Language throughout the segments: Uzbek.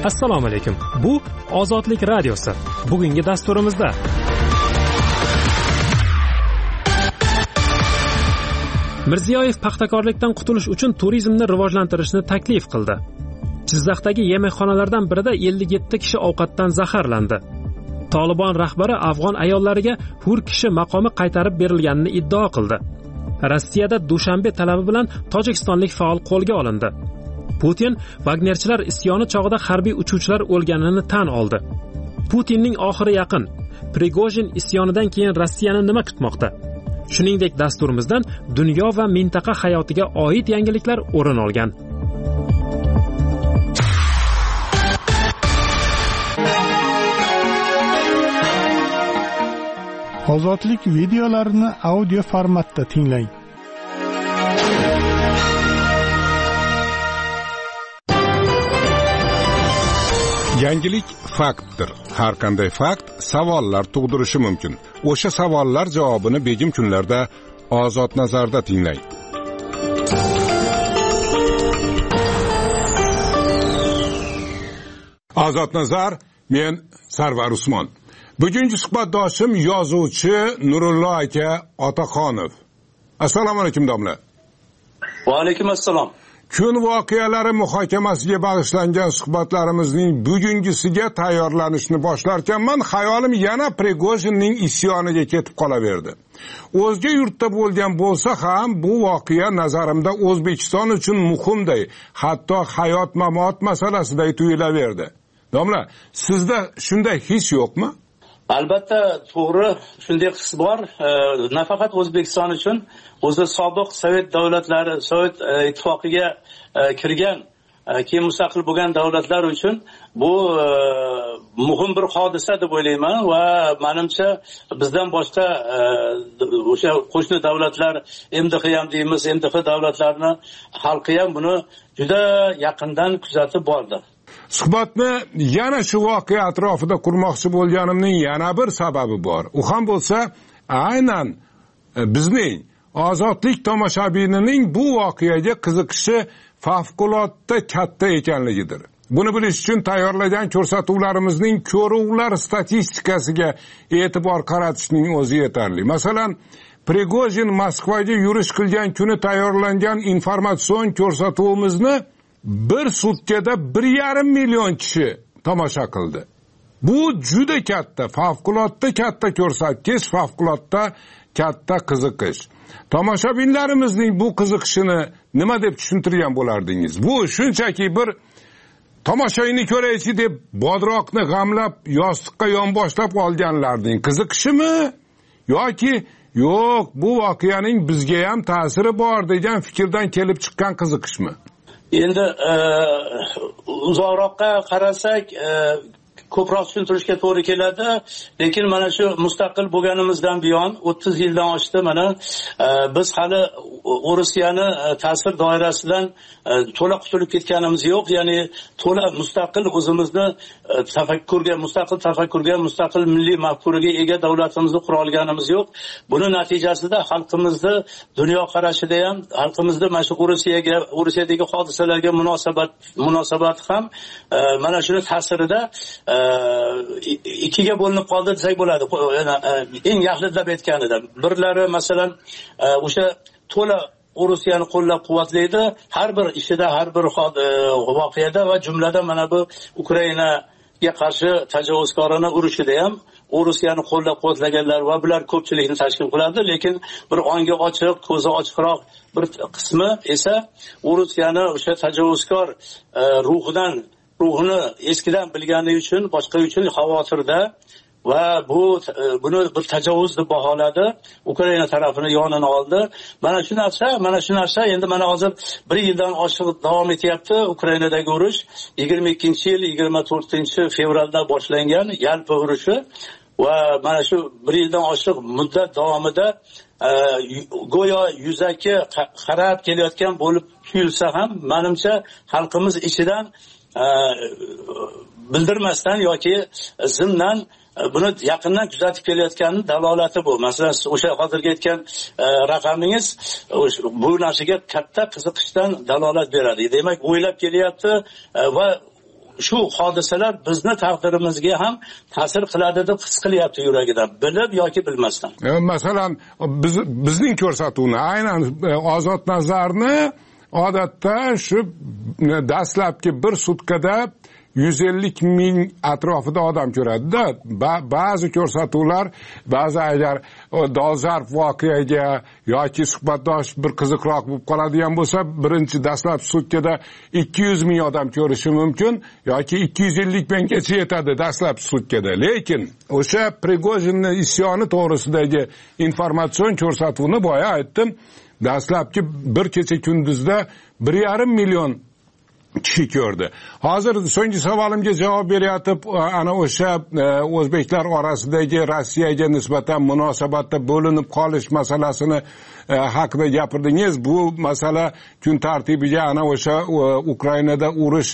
Assalomu alaykum. Bu Ozodlik radiosi. Bugungi dasturimizda Mirziyoyev paxtakorlikdan qutulish uchun turizmni rivojlantirishni taklif qildi. Jizzaxdagi yemekxonalardan birida 57 kishi ovqatdan zaharlandi. Tolibon rahbari afg'on ayollariga hur kishi maqomi qaytarib berilganini iddao qildi. Rossiyada Dushanbe talabi bilan tojikistonlik faol qo'lga olindi. Putin Wagnerchilar isyoni chog'ida harbiy uchuvchilar o'lganini tan oldi. Putinning oxiri yaqin. Prigojin isyonidan keyin Rossiyani nima kutmoqda? Shuningdek, dasturimizdan dunyo va mintaqa hayotiga oid yangiliklar o'rin olgan. Ozodlik videolarini audio formatda tinglang. Yangilik faktdir. Har qanday fakt savollar tug'dirishi mumkin. O'sha savollar javobini begim kunlarda Ozod nazarda tinglang. Ozod nazar, men Sarvar Usmon. Bugungi suhbatdoshim yozuvchi Nurullo aka Otaxonov. Assalomu alaykum domla. Va alaykum assalom. Kun voqealari muhokamasiga bag'ishlangan suhbatlarimizning bugungisiga tayyorlanishni boshlarkanman, xayolim yana Prigojinning isyoniga ketib qolaverdi. O'zga yurtda bo'lgan bo'lsa ham bu voqea nazarimda O'zbekiston uchun muhimday, hatto hayot-mamot masalasidek tuyulaverdi. Domla, sizda shunday his yo'qmi? Albatta, to'g'ri, shunday his bor. Nafaqat O'zbekiston uchun, o'zi sobiq Sovet davlatlari, Sovet ittifoqiga kirgan, keyin mustaqil bo'lgan davlatlar uchun bu muhim bir hodisa deb o'ylayman va menimcha bizdan boshqa o'sha qo'shni davlatlar, MDH ham deymiz, MDH davlatlarini xalqi ham buni juda yaqindan kuzatib bordi. Suhbatni yana shu voqea atrofida qurmoqchi bo'lganimning yana bir sababi bor. U ham bo'lsa, aynan bizning Ozodlik tomoshabinining bu voqeaga qiziqishi favqulodda katta ekanligidir. Buni bilish uchun tayyorlagan ko'rsatuvlarimizning ko'ruvlar statistikasiga e'tibor qaratishning o'zi yetarli. Masalan, Prigojin Moskvaga yurish qilgan kuni tayyorlangan informatsion ko'rsatuvimizni bir sutkada 1,5 million kishi tomosha qildi. Bu juda katta, favqulodda katta ko'rsatkich, favqulodda katta qiziqish. Tomoshabinlarimizning bu qiziqishini nima deb tushuntirgan bo'lardingiz? Bu shunchaki bir tomoshayni ko'raychi deb bodroqni g'amlab yostiqqa yonboshlab olganlarning qiziqishimi yoki yo'q, bu voqeaning bizga ham ta'siri bor degan fikrdan kelib chiqqan qiziqishmi? Endi uzoqroqqa qarasak ko'proq tushuntirishga to'g'ri keladi, lekin mana shu mustaqil bo'lganimizdan buyon 30 yildan oshdi, mana biz hali Rossiyani ta'sir doirasidan to'la qutulib ketganimiz yo'q, ya'ni to'la mustaqil o'zimizni tafakkurga, mustaqil milliy mafkuraga ega davlatimizni qura olganimiz yo'q. Buni natijasida xalqimizni dunyo qarashida ham, xalqimizni mana shu Rossiyadagi hodisalarga munosabat ham mana shuni ta'sirida ikkiga bo'linib qoldi desak bo'ladi. Eng yaxlilab aytganida, birlari masalan o'sha to'la Rossiyani qo'llab-quvvatlaydi, har bir ishida, har bir voqeada va jumlada mana bu Ukrainaga qarshi tajovuzkorona urushida ham Rossiyani qo'llab-quvvatlaganlar va bular ko'pchilikni tashkil qiladi, lekin bir ongi ochiq, ko'zi ochiqroq bir qismi esa Rossiyani o'sha tajovuzkor ruhini eskidan bilgani uchun, boshqa uchun xavotirda va buni bir tajovuz deb baholadi. Ukraina tarafini yonini oldi. Mana shu narsa endi mana hozir 1 yildan oshiq davom etyapti Ukrainadagi urush. 22-yil 24-fevralda boshlangan yalpi urushi va mana shu 1 yildan oshiq muddat davomida go'yo yuzaki qarab kelayotgan bo'lib tuyulsa ham, menimcha xalqimiz ichidan bildirmasdan yoki zimdan buni yaqindan kuzatib kelayotganning dalolati bu. Masalan, o'sha hozirgi aytgan raqamingiz bu narsaga katta qiziqishdan dalolat beradi. Demak, o'ylab kelyapti va shu hodisalar bizni taqdirimizga ham ta'sir qiladi deb his qilyapti yuragidan, bilib yoki bilmasdan. Masalan, bizning ko'rsatuvni aynan Ozod Nazarni odatda shu dastlabki bir sutkada 150 ming atrofida odam ko'radi-da. Ba'zi ko'rsatuvlar, ba'zi agar dolzarb voqeaga yoki suhbatdosh bir qiziqroq bo'lib qoladigan bo'lsa, birinchi dastlab sutkada 200 ming odam ko'rishi mumkin yoki 250 minggacha yetadi dastlab sutkada. Lekin o'sha Prigojinning isyoni to'g'risidagi informatsion ko'rsatuvni boya aytdim, dastlabki bir kecha kunduzda 1,5 million kishi ko'rdi. Hozir so'nggi savolimga javob beryapti. Ana o'sha o'zbeklar orasidagi Rossiyaga nisbatan munosabatda bo'linib qolish masalasini haqida gapirdingiz. Bu masala kun tartibiga ana o'sha Ukrainada urush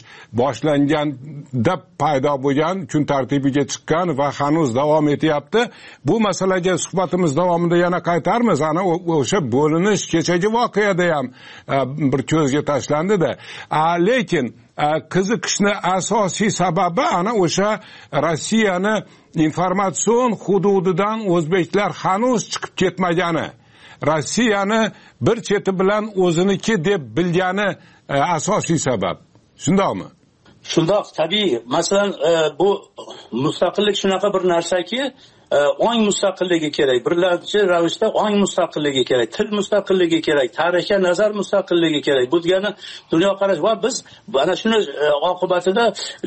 boshlanganda paydo bo'lgan, kun tartibiga chiqqan va hanuz davom etyapti. Bu masalaga suhbatimiz davomida yana qaytarmiz. Ana o'sha bo'linish kechagi voqeada ham bir ko'zga tashlandi-da. Lekin qiziqishni asosiy sababi ana o'sha Rossiyani informatsion hududidan o'zbeklar hanuz chiqib ketmagani, Rossiyani bir cheti bilan o'ziniki deb bilgani asosiy sabab. Shundaqmi? Shundoq, tabiiy. Masalan, bu mustaqillik shunaqa bir narsaki, ong mustaqilligi kerak, birlamchi ravishda ong mustaqilligi kerak, til mustaqilligi kerak, tarixga nazar mustaqilligi kerak. Bu degani dunyoqarash va biz ana shuni oqibatida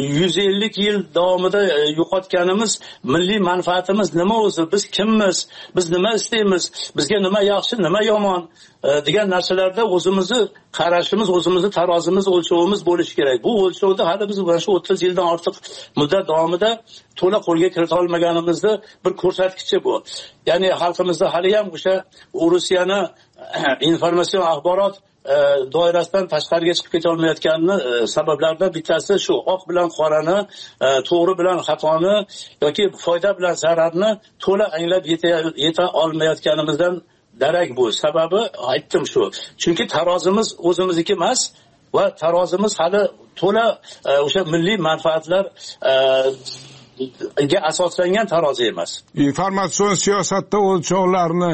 150 yil davomida yo'qotganimiz milliy manfaatimiz nima o'zi, biz kimmiz, biz nima istaymiz, bizga nima yaxshi, nima yomon degan narsalarda o'zimizni qarashimiz, o'zimizni tarozimiz, o'lchovimiz bo'lishi kerak. Bu o'lchovda hali biz mana shu 30 yildan ortiq muddat davomida to'la qo'lga kirita olmaganimizni bir ko'rsatkichi bu. Ya'ni xalqimizda hali ham o'sha Rossiyani informatsion axborot doirasidan tashqariga chiqib keta olmayotganini sabablaridan bittasi shu oq bilan qorani, to'g'ri bilan xatoni yoki foyda bilan zararni to'la anglab yeta olmayotganimizdan darak bu. Sababi aytdim shu. Chunki tarozimiz o'zimizniki emas va tarozimiz hali to'la o'sha milliy manfaatlar ga asoslangan tarozi emas. Informatsion siyosatda o'lchovlarni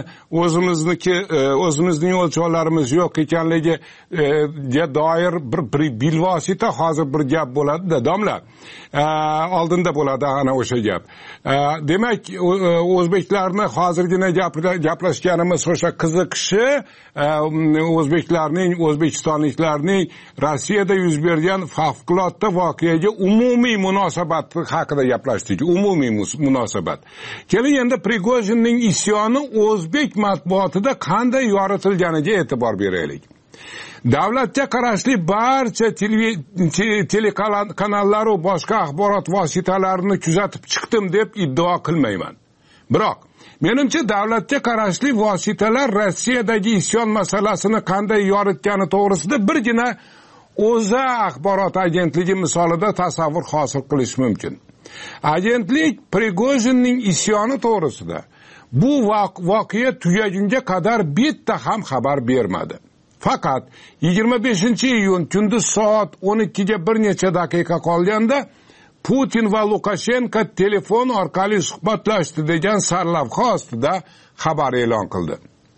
o'zimizning o'lchovlarimiz yo'q ekanligiga doir bir bilvosita hozir bir gap bo'ladi-da, domla. Oldinda bo'ladi ana o'sha gap. Demak, o'zbeklarni hozirgina gaplashganimiz o'sha qiziqishi o'zbeklarning, o'zbekistonliklarning Rossiyada yuz bergan favqulodda voqeaga umumiy munosabat haqida gaplashdik. Umumiy munosabat. Keling endi Prigojinning isyoni o'zbek matbuotida qanday yoritilganiga e'tibor beraylik. Davlatga qarashli barcha telekanallar va boshqa axborot vositalarini kuzatib chiqdim deb iddao qilmayman. Biroq menimcha davlatga qarashli vositalar Rossiyadagi isyon masalasini qanday yoritgani to'g'risida birgina O'zA axborot agentligi misolida tasavvur hosil qilish mumkin. Agentlik Prigojinning isyoni to'g'risida bu voqea tugagunga qadar bitta ham xabar bermadi. Faqat 25-iyun kunduz soat 12 ga bir necha daqiqa qolganda Putin va Lukashenko telefon orqali suhbatlashdi degan sarlavha ostida xabar e'lon qildi.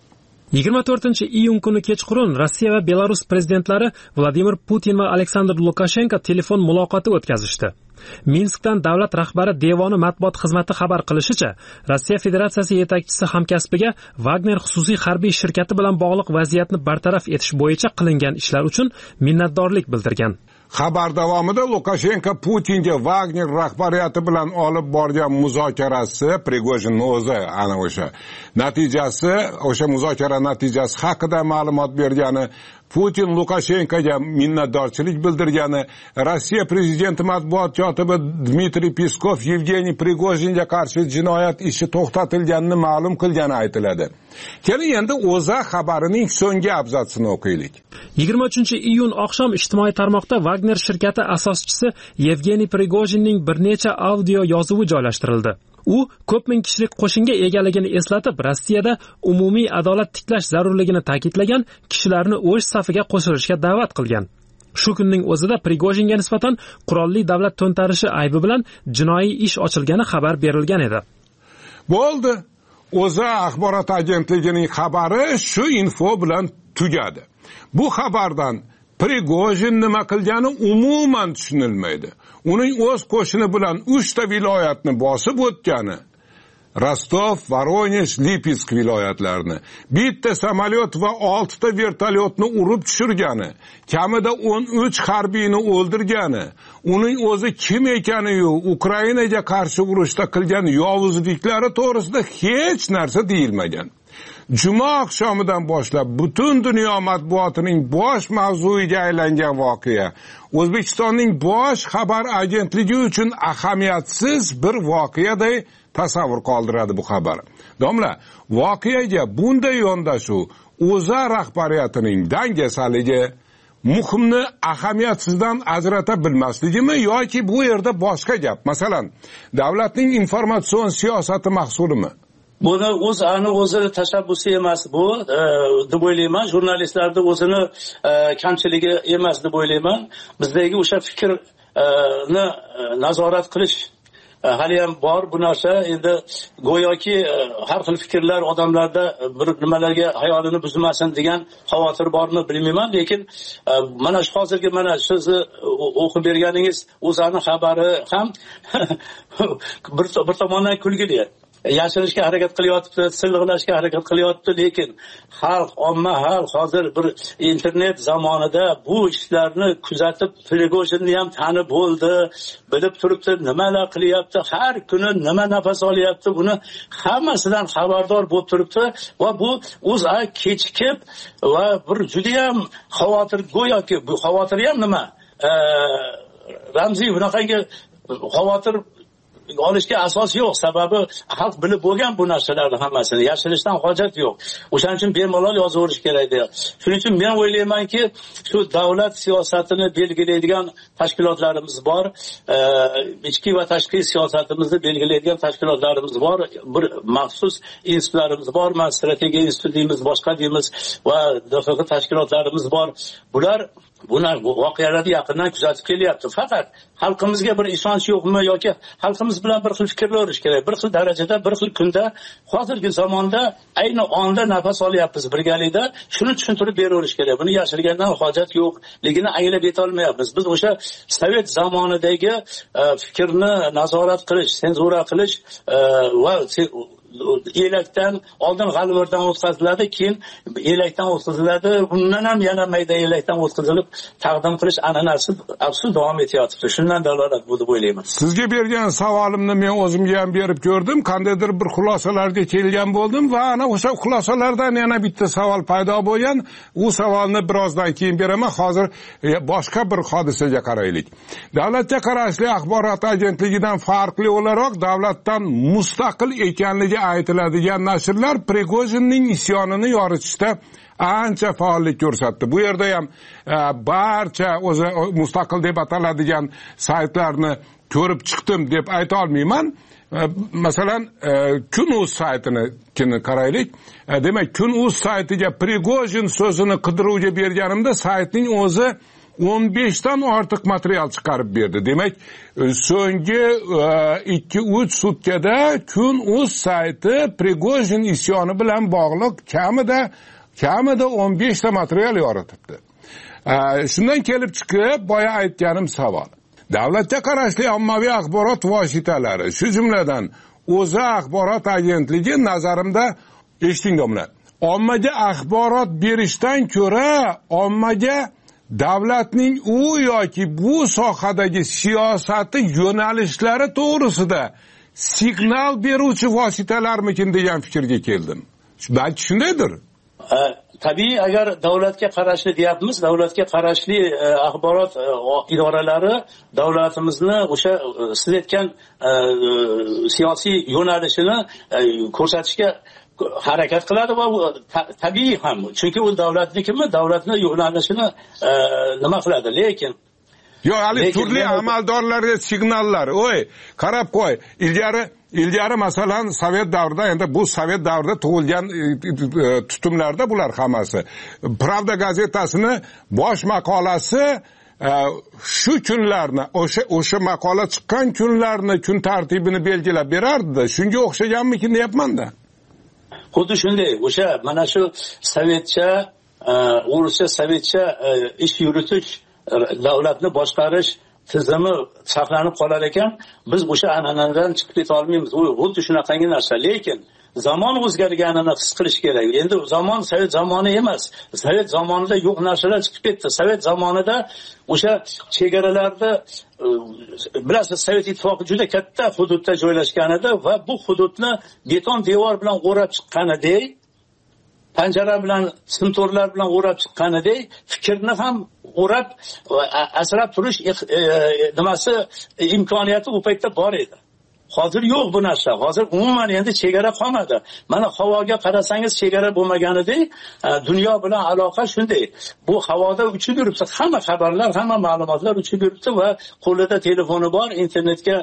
24-iyun kuni kechqurun Rossiya va Belarus prezidentlari Vladimir Putin va Aleksandr Lukashenko telefon muloqoti o'tkazishdi. Minskdan davlat rahbari devoni matbuot xizmati xabar qilishicha, Rossiya Federatsiyasi yetakchisi hamkasbiga Wagner xususiy harbiy shirkati bilan bog'liq vaziyatni bartaraf etish bo'yicha qilingan ishlar uchun minnatdorlik bildirgan. Xabar davomida Lukashenko Putinga Wagner rahbariyati bilan olib borgan muzokarasi, Prigojinning o'zi ana o'sha natijasi, o'sha muzokara natijasi haqida ma'lumot bergani, Putin Lukashenkoga minnatdorchilik bildirgani, Rossiya prezidenti matbuot kotibi Dmitriy Peskov Yevgeniy Prigojinga qarshi jinoyat ishi to'xtatilganini ma'lum qilgani aytiladi. Keling endi O'zA xabarining so'nggi abzatsini o'qiylik. 23-iyun oqshom ijtimoiy tarmoqda Wagner shirkati asoschisi Yevgeniy Prigojinning bir necha audio yozuvi joylashtirildi. U ko'p ming kishilik qo'shinga egaligini eslatib, Rossiyada umumiy adolat tiklash zarurligini ta'kidlagan, kishilarni o'z safiga qo'shilishga da'vat qilgan. Shu kunning o'zida Prigojinga nisbatan qurolli davlat to'ntarishi aybi bilan jinoiy ish ochilgani xabar berilgan edi. Bo'ldi. O'zA axborot agentligining xabari shu info bilan tugadi. Bu xabardan Prigojin nima qilgani umuman tushunilmaydi. Uning o'z qo'shini bilan 3 ta viloyatni bosib o'tgani, Rostov, Voronezh, Lipetsk viloyatlarini, bitta samolyot va 6 ta vertolyotni urib tushirgani, kamida 13 harbiyni o'ldirgani, uning o'zi kim ekani-yu, Ukrainaga qarshi urushda qilgan yovuzliklari to'g'risida hech narsa deyilmagan. Juma oqshomidan boshlab butun dunyo matbuotining bosh mavzuiga aylangan voqea O'zbekistonning bosh xabar agentligi uchun ahamiyatsiz bir voqeaday tasavvur qoldiradi bu xabar. Domla, voqeaga bunday yondashuv O'zA rahbariyatining dangasaligi, muhimni ahamiyatsizdan ajrata bilmasligimi yoki bu yerda boshqa gap? Masalan, davlatning informatsion siyosati mahsulimi? Buni O'zAni o'zini tashabbusi emas bu, deb o'ylayman. Jurnalistlarning o'zini kamchiligi emas deb o'ylayman. Bizdagi o'sha fikrni nazorat qilish hali ham bor bu narsa. Endi go'yoki har xil fikrlar odamlarda bir nimalarga hayolini buzmasin degan xavotir bormi bilmayman, lekin mana shu hozirgi mana sizni o'qib berganingiz O'zAni xabari ham bir tomondan kulgili. Yashirishga harakat qilyapti, silliqlashga harakat qilyapti, lekin omma xalq hozir bir internet zamonida bu ishlarni kuzatib, Prigojinni ham tanib bo'ldi, bilib turibdi nimalar qilyapti, har kuni nima nafas olyapti, buni hammasidan xabardor bo'lib turibdi va bu O'zA kechikib va bir juda ham xavotir, go'yoki bu xavotir ham nima? Ramziy bunaqangi xavotir olishga asos yo'q. Sababi xalq bilib bo'lgan bu narsalarni hammasini. Yashirishdan hojat yo'q. O'shaning uchun bemalol yozaverish kerak edi. Shuning uchun men o'ylaymanki, shu davlat siyosatini belgilaydigan tashkilotlarimiz bor. Ichki va tashqi siyosatimizni belgilaydigan tashkilotlarimiz bor. Bir maxsus institutlarimiz bor. Strategiya instituti deymiz, boshqa deymiz va DXX tashkilotlarimiz bor. Bular bu voqealarni yaqindan kuzatib kelyapti. Faqat xalqimizga bir ishonch yo'qmi yoki xalqimiz bilan bir xil fikrlanish kerak. Bir xil darajada, bir xil kunda, hozirgi zamonda ayni onda nafas olyapmiz birgalikda. Shuni tushuntirib beraverish kerak. Buni yashirgandan hojat yo'qligini anglab yetolmayapmiz. Biz o'sha Sovet zamonidagi fikrni nazorat qilish, senzura qilish va elakdan oldin g'alvirdan o'tkaziladi, keyin elakdan o'tkaziladi, undan ham yana mayda elakdan o'tkazilib taqdim qilish an'anasi afsus davom etyapti. Shundan dalolat bu deb o'ylayman. Sizga bergan savolimni men o'zimga ham berib ko'rdim, qandaydir bir xulosalarga kelgan bo'ldim va ana o'sha xulosalardan yana bitta savol paydo bo'lgan. U savolni birozdan keyin beraman. Hozir boshqa bir hodisaga qaraylik. Davlatga qarashli axborot agentligidan farqli o'laroq davlatdan mustaqil ekanligi aytiladigan nashrlar Prigojinning isyonini yoritishda ancha faollik ko'rsatdi. Bu yerda ham barcha o'zi mustaqil deb ataladigan saytlarni ko'rib chiqdim deb ayta olmayman. Masalan, Kun.uz saytini qaraylik. Demak, Kun.uz saytiga Prigojin so'zini qidiruvga berganimda saytning o'zi 15 dan ortiq material chiqarib berdi. Demak, so'nggi 2-3 sutkada Kun.uz sayti Prigojin isyoni bilan bog'liq kamida 15 ta material yoritibdi. Shundan kelib chiqib, boya aytganim savol. Davlatga qarashli ommaviy axborot vositalari, shu jumladan O'zA axborot agentligi nazarimda, eshiting domla, ommaga axborot berishdan ko'ra ommaga davlatning u yoki bu sohadagi siyosati yo'nalishlari to'g'risida signal beruvchi vositalarmikin degan fikrga keldim. Balki shundaydir. Tabiiy, agar davlatga qarashli deyapmiz, davlatga qarashli axborot idoralari davlatimizni o'sha siz aytgan siyosiy yo'nalishini ko'rsatishga harakat qiladi va tabiiy ham. Chunki u davlatnikimi, davlatning yo'nalishini nima qiladi, lekin hali turli amaldorlarga signallar. Qarab qo'y. Ilgari masalan Sovet davrida, endi bu Sovet davrida tug'ilgan tutumlarda bular hammasi. Pravda gazetasini bosh maqolasi shu kunlarni, o'sha maqola chiqqan kunlarni, kun tartibini belgilab berardi-da. Shunga o'xshaganmikin deyapman-da. Xuddi shunday, o'sha mana shu sovetcha, o'rischa sovetcha ish yuritish, davlatni boshqarish tizimi saqlanib qolar ekan, biz o'sha an'anadan chiqib keta olmaymiz. U xuddi shunaqangi narsa, lekin zamon o'zgarganini his qilish kerak. Endi zamon sovet zamoni emas. Sovet zamonida yo'q narsalar chiqib ketdi. Sovet zamonida o'sha chegaralarda bilasiz, Sovet ittifoqi juda katta hududda joylashgan edi va bu hududni beton devor bilan o'rab chiqqanidek, panjara bilan, simtorlar bilan o'rab chiqqanidek, fikrni ham o'rab asrab turish nimasi imkoniyati u paytda bor edi. Hozir yo'q bu narsa. Hozir umuman endi chegara qolmadi. Mana havoga qarasangiz chegara bo'lmaganidek, dunyo bilan aloqa shunday. Bu havoda uchib yuribdi. Hamma xabarlar, hamma ma'lumotlar uchib yuribdi va qo'lida telefoni bor, internetga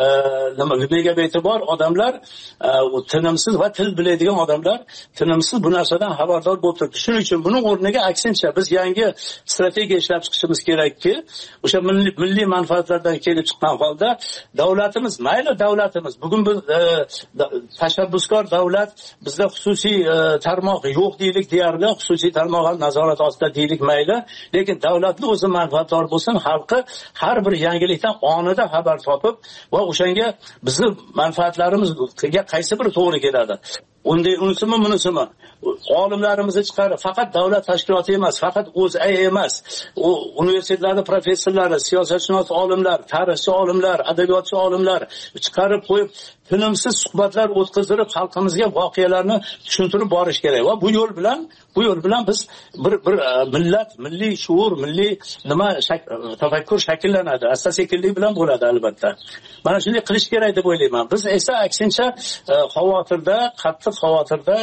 megabayti bor odamlar, tinimsiz va til biladigan odamlar tinimsiz bu narsadan xabardor bo'lib turibdi. Shuning uchun buning o'rniga aksincha biz yangi strategiya ishlab chiqishimiz kerakki, o'sha milliy manfaatlardan kelib chiqqan holda davlatimiz, mayli davlatimiz, bugun biz tashabbuskor davlat, bizda xususiy tarmoq yo'q deylik, deyarli xususiy tarmoq nazorat ostida deylik mayli, lekin davlatni o'zi manfaatdor bo'lsin, xalqi har bir yangilikdan onida xabar topib va o'shanga bizni manfaatlarimizga qaysi biri to'g'ri keladi. Unday unisimi bunisimi olimlarimizni chiqarib, faqat davlat tashkiloti emas, faqat O'zA emas, u universitetlarda professorlari, siyosatshunos olimlar, tarixchi olimlar, adabiyotchi olimlar chiqarib qo'yib, tinimsiz suhbatlar o'tkazib xalqimizga voqealarni tushuntirib borish kerak. Va bu yo'l bilan biz bir millat, milliy shuur, milliy tafakkur shakllanadi. Asta-sekinlik bilan bo'ladi albatta. Mana shunday qilish kerak deb o'ylayman. Biz esa aksincha xavotirda, qattiq xavotirda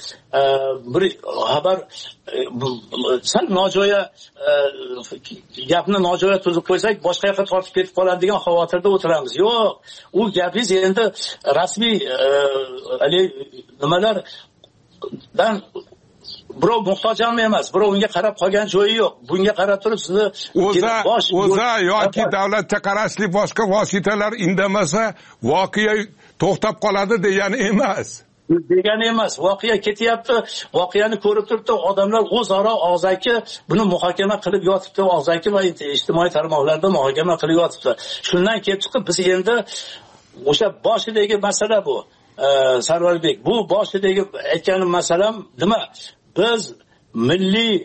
bir xabar sal nojo'ya gapni nojo'ya tuzib qo'ysak, boshqa yoqqa tortib ketib qoladigan xavotirda o'tiramiz. Yo'q, u gapingiz endi rasmiy nimalardan birov muhtoj ham emas, birov unga qarab qolgan joyi yo'q. Bunga qarab turib sizni o'za yoki davlatga qarashli boshqa vositalar indamasa voqea to'xtab qoladi degani emas. Degani emas, voqea ketyapti, voqeani ko'rib turibdi, odamlar o'zaro og'zaki buni muhokama qilib yotibdi, og'zaki va ijtimoiy tarmoqlarda muhokama qilib yotibdi. Shundan kelib chiqib biz endi o'sha boshidagi masala bu. Sarvarbek, bu boshidagi aytganim masalam nima? Biz milliy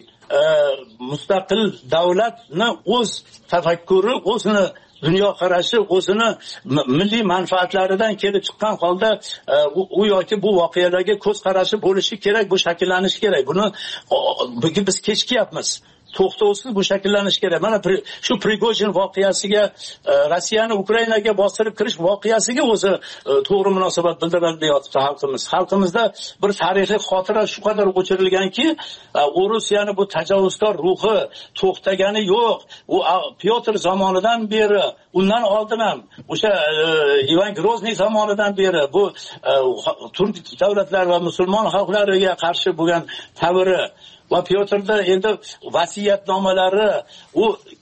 mustaqil davlatni o'z tafakkuri, o'zini dunyo qarashi, o'zini milliy manfaatlaridan kelib chiqqan holda u yoki bu voqealarga ko'z qarashi bo'lishi kerak, bu shakllanishi kerak. Buni biz kechikyapmiz. To'xtovsiz bu shakllanish kerak. Mana shu Prigojin voqeasiga, Rossiyani Ukrainaga bostirib kirish voqeasiga o'zi to'g'ri munosabat bildiradi deyapti xalqimiz. Xalqimizda bir tarixiy xotira shu qadar o'chirilganki, Rusiyani bu tajovuzkor ruhi to'xtagani yo'q. U Pyotr zamonidan beri, undan oldin ham o'sha Ivan Grozniy zamonidan beri bu turk davlatlar va musulmon xalqlariga qarshi bo'lgan tavri va Pyotrda endi vasiyatnomalari, u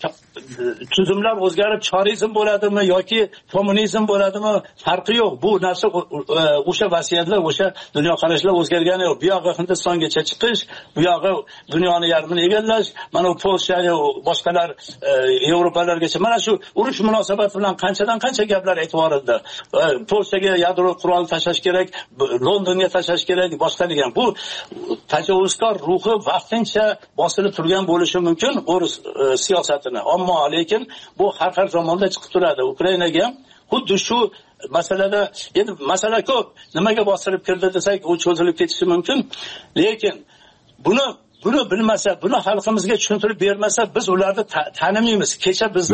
tuzumlar o'zgarib chorizm bo'ladimi yoki kommunizm bo'ladimi, farqi yo'q. Bu narsa o'sha vasiyatlar, o'sha dunyoqarashlar o'zgargani yo'q. Bu yoqqa Hindistongacha chiqish, bu yoqqa dunyoni yarmini egallash, mana Polsha, boshqalar Yevropalargacha. Mana shu urush munosabati bilan qanchadan qancha gaplar aytib yuborildi. Polshaga yadro qurol tashlash kerak, Londonga tashlash kerak, boshqa degan. Bu tajovuzkor ruhi vaqtincha bosilib turgan bo'lishi mumkin o'ris siyosatini. Ammo lekin bu har zamonda chiqib turadi. Ukrainaga ham xuddi shu masalada, endi masala ko'p. Nimaga bostirib kirdi desak, u cho'zilib ketishi mumkin. Lekin buni bilmasa, buni xalqimizga tushuntirib bermasa, biz ularni tanimaymiz. Kecha bizni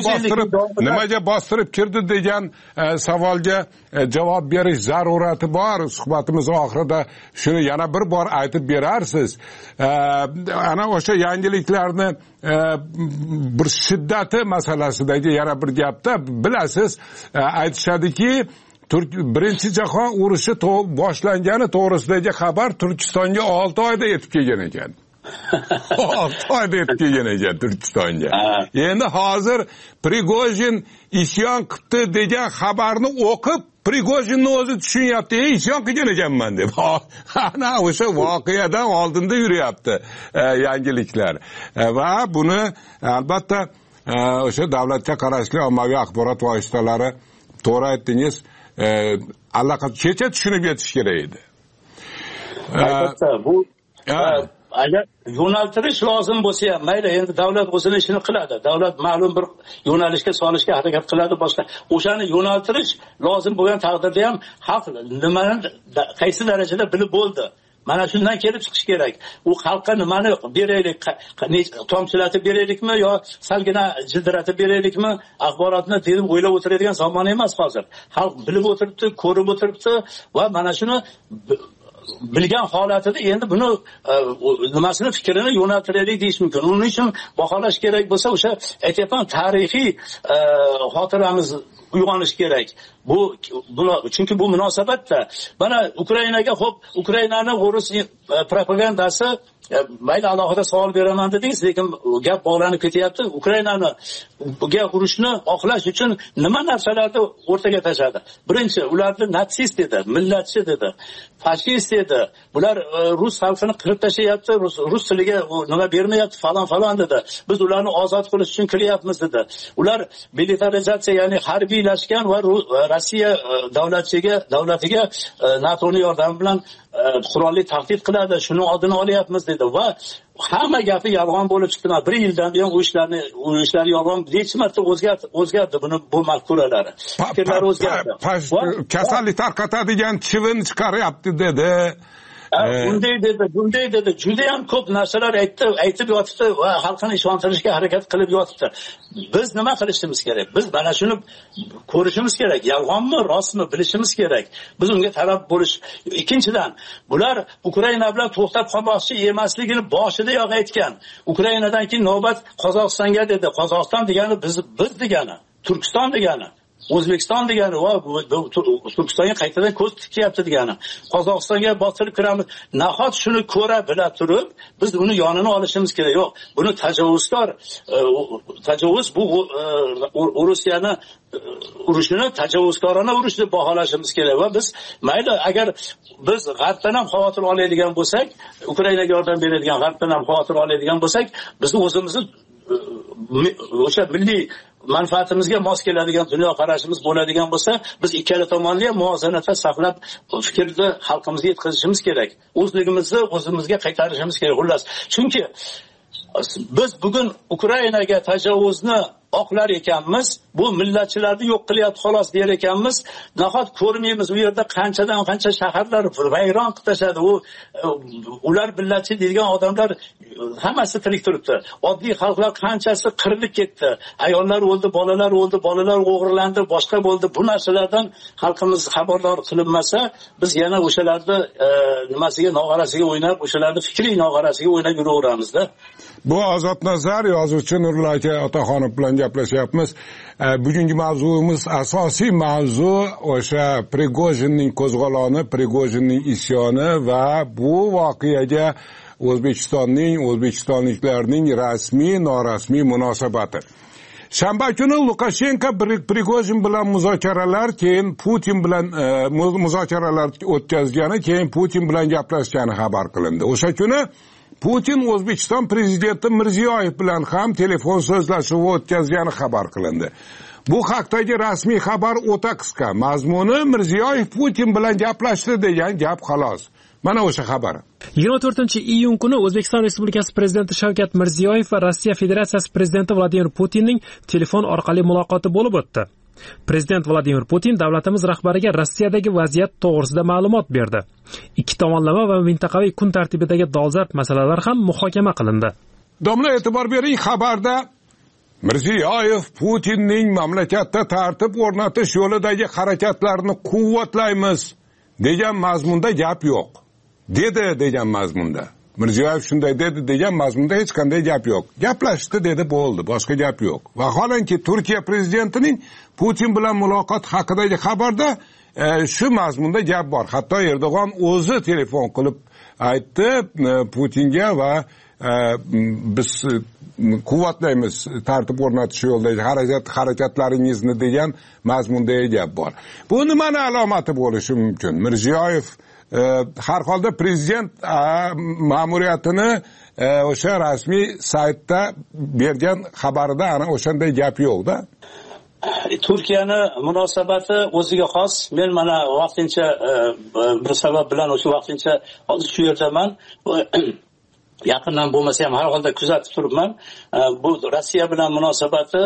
nimaga bostirib kirdi degan savolga javob berish zarurati bor. Suhbatimiz oxirida shuni yana bir bor aytib berarsiz. Ana o'sha yangiliklarni bir shiddati masalasidagi yana bir gapda bilasiz, aytishadiki, Birinchi jahon urushi boshlangani to'g'risidagi xabar Turkistonga 6 oyda yetib kelgan ekan. 6 oyda yetib kelgan ekan Turkistonga. Endi hozir Prigojin isyon qildi degan xabarni o'qib, Prigojinni o'zi tushunyapti, isyon qilgan ekanman deb. Ana o'sha voqeadan oldinda yuryapti yangiliklar. Va buni albatta o'sha davlatga qarashli ommaviy axborot vositalari to'g'ri aytdingiz, allaqachon kecha tushunib yetish kerak edi. Albatta bu agar yo'naltirish lozim bo'lsa ham mayli, endi davlat o'zini ishini qiladi. Davlat ma'lum bir yo'nalishga solishga harakat qiladi, boshqa. O'shani yo'naltirish lozim bo'lgan taqdirda ham xalq nimani qaysi darajada bilib bo'ldi. Mana shundan kelib chiqish kerak. U xalqqa nimani beraylik, tomchilatib beraylikmi yo salgina jildiratib beraylikmi, axborotni deb o'ylab o'tiradigan zamon emas hozir. Xalq bilib o'tiribdi, ko'rib o'tiribdi va mana shuni bilgan holatida endi buni nimasini fikrini yo'naltiraylik deyish mumkin. Uning uchun baholash kerak bo'lsa, o'sha aytyapman, tarixiy xotiramiz uyg'onish kerak. Chunki bu munosabatda mana Ukrainaga, xo'p, Ukrainani Rus propagandasi mayli alohida savol beraman dedingiz, lekin gap bog'lanib ketyapti. Ukrainani urushni oqlash uchun nima narsalarni o'rtaga tashladi? Birinchi, ularni natsist dedi, millatchi dedi, fashist dedi. Bular rus xalqini qirib tashlayapti, rus tiliga nima bermayapti, falon dedi. Biz ularni ozod qilish uchun kiryapmiz dedi. Ular militarizatsiya, ya'ni harbiylashgan va Rossiya davlatiga NATOning yordami bilan qurolli tahdid qiladi, shuni oldini olyapmiz dedi va hamma gapi yolg'on bo'lib chiqdi. 1 yildan buyon u ishlar yolg'on, necha marta o'zgardi bu mafkuralari. Fikrlari o'zgardi. Kasallik tarqatadigan chivin chiqaryapti dedi. Bunday dedi. Juda ham ko'p narsalar aytib yotibdi va xalqni ishontirishga harakat qilib yotibdi. Biz nima qilishimiz kerak? Biz mana shuni ko'rishimiz kerak. Yolg'onmi, rostmi bilishimiz kerak. Biz unga taraf bo'lish. Ikkinchidan, bular Ukraina bilan to'xtab qolmoqchi emasligini boshidayoq aytgan. Ukrainadan keyin navbat Qozog'istonga dedi. Qozog'iston degani biz degani, Turkiston degani, O'zbekiston degani va Turkistonga qaytadan ko'z tikyapti degani. Qozog'istonga bostirib kiramiz. Nahot shuni ko'ra bila turib, biz uni yonini olishimiz kerak. Yo'q, buni tajovuz bu Rossiyani urushini tajovuzkorona urush deb baholashimiz kerak va biz mayli, agar biz g'arbdan ham xavotir oladigan bo'lsak, Ukrainaga yordam beradigan g'arbdan ham xavotir oladigan bo'lsak, bizni o'zimizni o'sha milliy manfaatimizga mos keladigan dunyo qarashimiz bo'ladigan bo'lsa, biz ikkala tomonni ham muvozanatda saqlab fikrni xalqimizga yetkazishimiz kerak. O'zligimizni o'zimizga qaytarishimiz kerak. Xullas, chunki biz bugun Ukrainaga tajovuzni oqlar ekanmiz, bu millatchilarni yo'q qilyapti xolos der ekanmiz. Nahot ko'rmaymiz, u yerda qanchadan qancha shaharlar vayron qilib tashladi. Ular millatchi deydigan odamlar hammasi tirik turibdi. Oddiy xalqlar qanchasi qirilib ketdi. Ayollar o'ldi, bolalar o'g'irlandi, boshqa bo'ldi. Bu narsalardan xalqimiz xabardor qilinmasa, biz yana o'shalarni nimasiga, nog'orasiga o'ynab, o'shalarni fikriy nog'orasiga o'ynab yuraveramizda. Bu Ozodnazar yozuvchi Nurli aka Otaxonov bilan gaplashyapmiz. Bugungi mavzuimiz, asosiy mavzu o'sha Prigojinning qo'zg'oloni, Prigojinning isyoni va bu voqeaga o'zbekistonliklarning rasmiy, norasmiy munosabati. Shanba kuni Lukashenko Prigojin bilan muzokaralar, keyin Putin bilan muzokaralar o'tkazgani, keyin Putin bilan gaplashgani xabar qilindi. O'sha kuni Putin O'zbekiston prezidenti Mirziyoyev bilan ham telefon so'zlashuvi o'tkazgani xabar qilindi. Bu haqdagi rasmiy xabar o'ta qisqa. Mazmuni Mirziyoyev Putin bilan gaplashdi degan gap xolos. Mana o'sha xabar. 24-iyun kuni O'zbekiston Respublikasi prezidenti Shavkat Mirziyoyev va Rossiya Federatsiyasi prezidenti Vladimir Putinning telefon orqali muloqoti bo'lib o'tdi. Prezident Vladimir Putin davlatimiz rahbariga Rossiyadagi vaziyat to'g'risida ma'lumot berdi. Ikki tomonlama va mintaqaviy kun tartibidagi dolzarb masalalar ham muhokama qilindi. Domla, e'tibor bering, xabarda Mirziyoyev Putinning mamlakatda tartib o'rnatish yo'lidagi harakatlarini quvvatlaymiz degan mazmunda gap yo'q. Dedi degan mazmunda. Mirziyoyev shunday dedi degan mazmunda hech qanday gap yo'q. Gaplashdi dedi, bo'ldi, boshqa gap yo'q. Vaholanki Turkiya prezidentining Putin bilan muloqot haqidagi xabarda shu mazmunda gap bor. Hatto Erdo'g'on o'zi telefon qilib aytdi Putinga va biz quvvatlaymiz tartib o'rnatish yo'lidagi harakatlaringizni degan mazmundagi gap bor. Bu nimani alomati bo'lishi mumkin? Mirziyoyev har holda prezident ma'muriyatini o'sha rasmiy saytda bergan xabarida ana o'shanday gap yo'q-da. Turkiyani munosabati o'ziga xos. Men mana vaqtincha bir sabab bilan o'sha vaqtincha hozir shu yerdaman. Yaqindan bo'lmasa ham har holda kuzatib turibman. Bu Rossiya bilan munosabati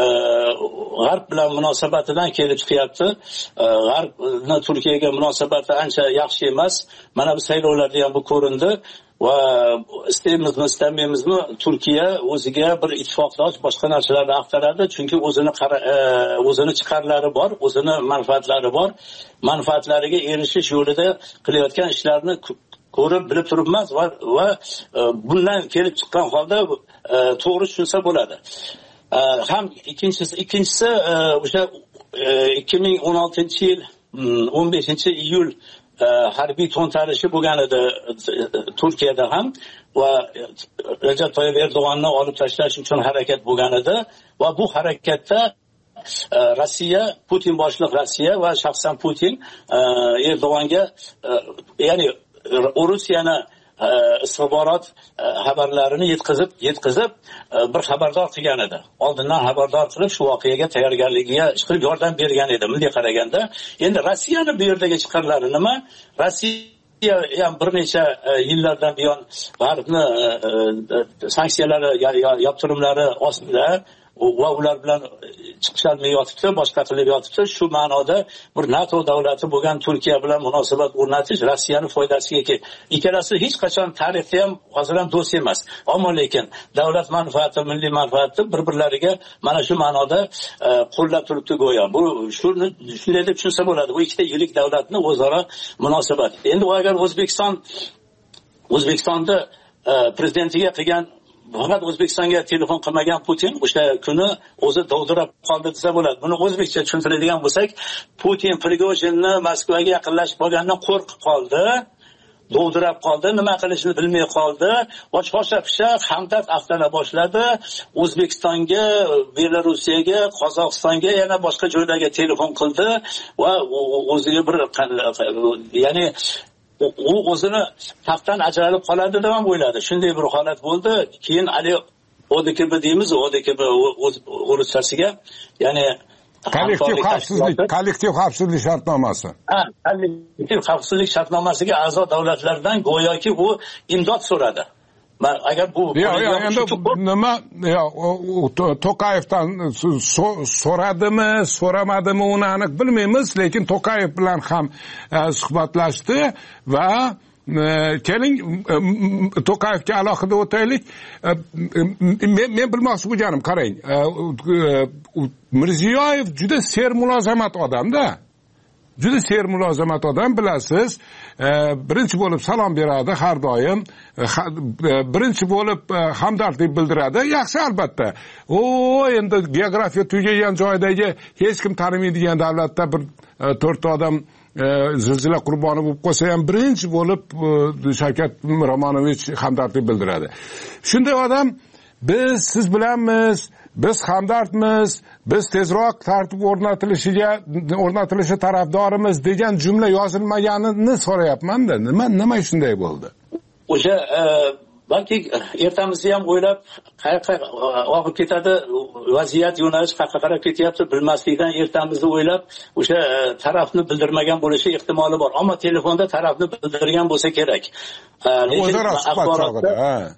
G'arb bilan munosabatidan kelib chiqyapti. G'arbni Turkiyaga munosabati ancha yaxshi emas. Mana bu saylovlarda ham bu ko'rindi. Va istaymizmi istamaymizmi Turkiya o'ziga bir ittifoqdosh boshqa narsalarni axtaradi, chunki o'zini chiqarlari bor, o'zini manfaatlari bor. Manfaatlariga erishish yo'lida qilayotgan ishlarni ko'rib bilib turibmiz va bundan kelib chiqqan holda to'g'ri tushunsa bo'ladi. Ham ikkinchisi o'sha 2016-yil 15-iyul harbiy to'ntarishi bo'lgan edi Turkiyada ham va Recep Tayyip Erdo'g'onni olib tashlash uchun harakat bo'lgan edi va bu harakatda Rossiya, Putin boshliq Rossiya va shaxsan Putin Erdo'g'onga ya'ni Rossiyani istixborot xabarlarini yetkazib bir xabardor qilgan edi. Oldindan xabardor qilib shu voqeaga tayyorgarligiga qilib yordam bergan edi. Bunday qaraganda, endi Rossiyani bu yerdagi chiqarlari nima? Rossiya ham bir necha yillardan buyon G'arbni sanksiyalari, yoptirimlari ostida va ular bilan chiqishalmay yotibdi, boshqa qilib yotibdi. Shu ma'noda bir NATO davlati bo'lgan Turkiya bilan munosabat o'rnatish Rossiyani foydasiga ikkalasi hech qachon tarixda ham hozir ham do'st emas. Ammo lekin davlat manfaati, milliy manfaati bir-birlariga mana shu ma'noda qo'llab turibdi go'yo. Bu shunday deb tushunsa bo'ladi. Bu ikkita yirik davlatni o'zaro munosabat. Endi agar O'zbekistonda prezidentiga qilgan faqat O'zbekistonga telefon qilmagan Putin o'sha kuni o'zi dovdirab qoldi desa bo'ladi. Buni o'zbekcha tushuntiradigan bo'lsak, Putin Prigojinni Moskvaga yaqinlashib qolgandan qo'rqib qoldi, dovdirab qoldi, nima qilishini bilmay qoldi va shosha-pisha hamdard axtara boshladi. O'zbekistonga, Belorussiyaga, Qozog'istonga, yana boshqa joylarga telefon qildi va o'ziga bir ya'ni u o'zini taxtdan ajralib qoladi deb ham o'yladi. Shunday bir holat bo'ldi. Keyin ali ODKB deymiz, ODKB o'rtasiga, ya'ni kollektiv xavfsizlik shartnomasi. Kollektiv xavfsizlik shartnomasiga a'zo davlatlardan go'yoki u imdod so'radi. Agar bu endi nima To'qayevdan so'radimi, so'ramadimi uni aniq bilmaymiz, lekin To'qayev bilan ham suhbatlashdi va keling To'qayevga alohida o'taylik. Men bilmoqchi bo'lganim, qarang, Mirziyoyev juda sermulozamat odam-da. Juda sermulozamat odam, bilasiz. Birinchi bo'lib salom beradi har doim. Birinchi bo'lib hamdardlik bildiradi. Yaxshi, albatta. Endi geografiya tugagan joydagi hech kim tanimaydigan davlatda bir 4 odam zilzila qurboni bo'lib qolsa ham birinchi bo'lib Shavkat Miromonovich hamdardlik bildiradi. Shunday odam, siz bilanmiz, biz hamdardmiz, biz tezroq tartib o'rnatilishi tarafdorimiz degan jumla yozilmaganini so'rayapman-da. Nima shunday bo'ldi? O'sha balki ertamizni ham o'ylab qayerga olib ketadi, vaziyat yo'nalish qayerga qarab ketyapti bilmaslikdan ertamizni o'ylab o'sha tarafni bildirmagan bo'lishi ehtimoli bor. Ammo telefonda tarafni bildirgan bo'lsa kerak. O'zaro suhbat chog'ida,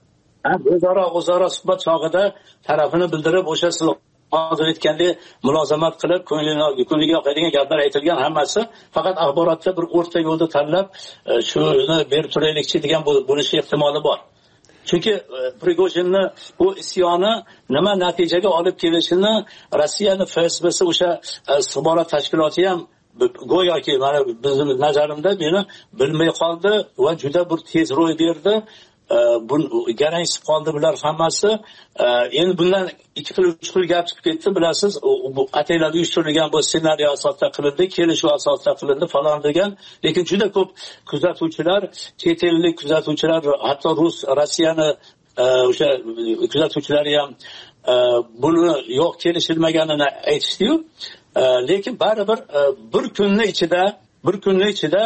o'zaro suhbat chog'ida tarafini bildirib, o'sha siz hozir aytgandek mulozamat qilib, ko'ngliga yoqadigan gaplar aytilgan hammasi faqat axborotda bir o'rta yo'lni tanlab shuni berib turaylikchi degan bo'lishi ehtimoli bor. Chunki Prigojinni bu isyoni nima natijaga olib kelishini Rossiyaning FSB'si o'sha istixborot tashkiloti ham go'yoki mana bizning nazarimda meni bilmay qoldi va juda bir tez ro'y berdi. Garangsib qoldi bular hammasi. Endi bundan 2 xil 3 xil gap chiqib ketdi, bilasiz. Bu ataylab uyushtirilgan bu ssenariy asosida qilindi, kelishuv asosida qilindi falan degan. Lekin juda ko'p kuzatuvchilar, chet ellik kuzatuvchilar, hatto Rossiyani o'sha kuzatuvchilari ham buni yo'q kelishilmaganini aytishdi-yu, lekin baribir bir kunni ichida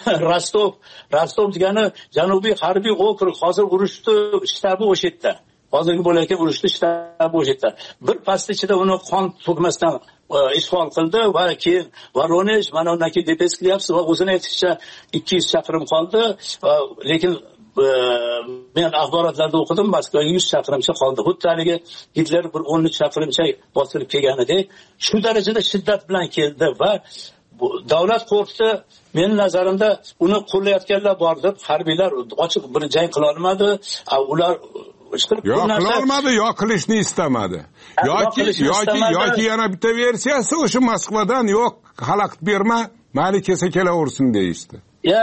Rostov degani Janubiy harbiy okrug, hozir urushni shtabi o'sha yerda. Hozirgi bo'layotgan urushni shtabi o'sha yerda. Bir past ichida uni qon to'kmasdan ishg'ol qildi va keyin Voronej, mana undan keyin Depes qilyapsiz va o'zini aytishicha 200 chaqirim qoldi, lekin men axborotlarda o'qidim, Moskvaga 100 chaqirimcha qoldi. Xuddi haligi Hitler bir 13 chaqirimcha bostirib kelganidek, shu darajada shiddat bilan keldi va davlat qo'rqdi. Mening nazarimda uni qo'llayotganlar bor deb harbiylar ochiq bir jang qila olmadi. Ular qilolmadi, yo qilishni istamadi. Yoki yana bitta versiyasi o'sha Moskvadan yo'q, xalaqit berma, mayli kelsa kelaversin deyishdi. Ya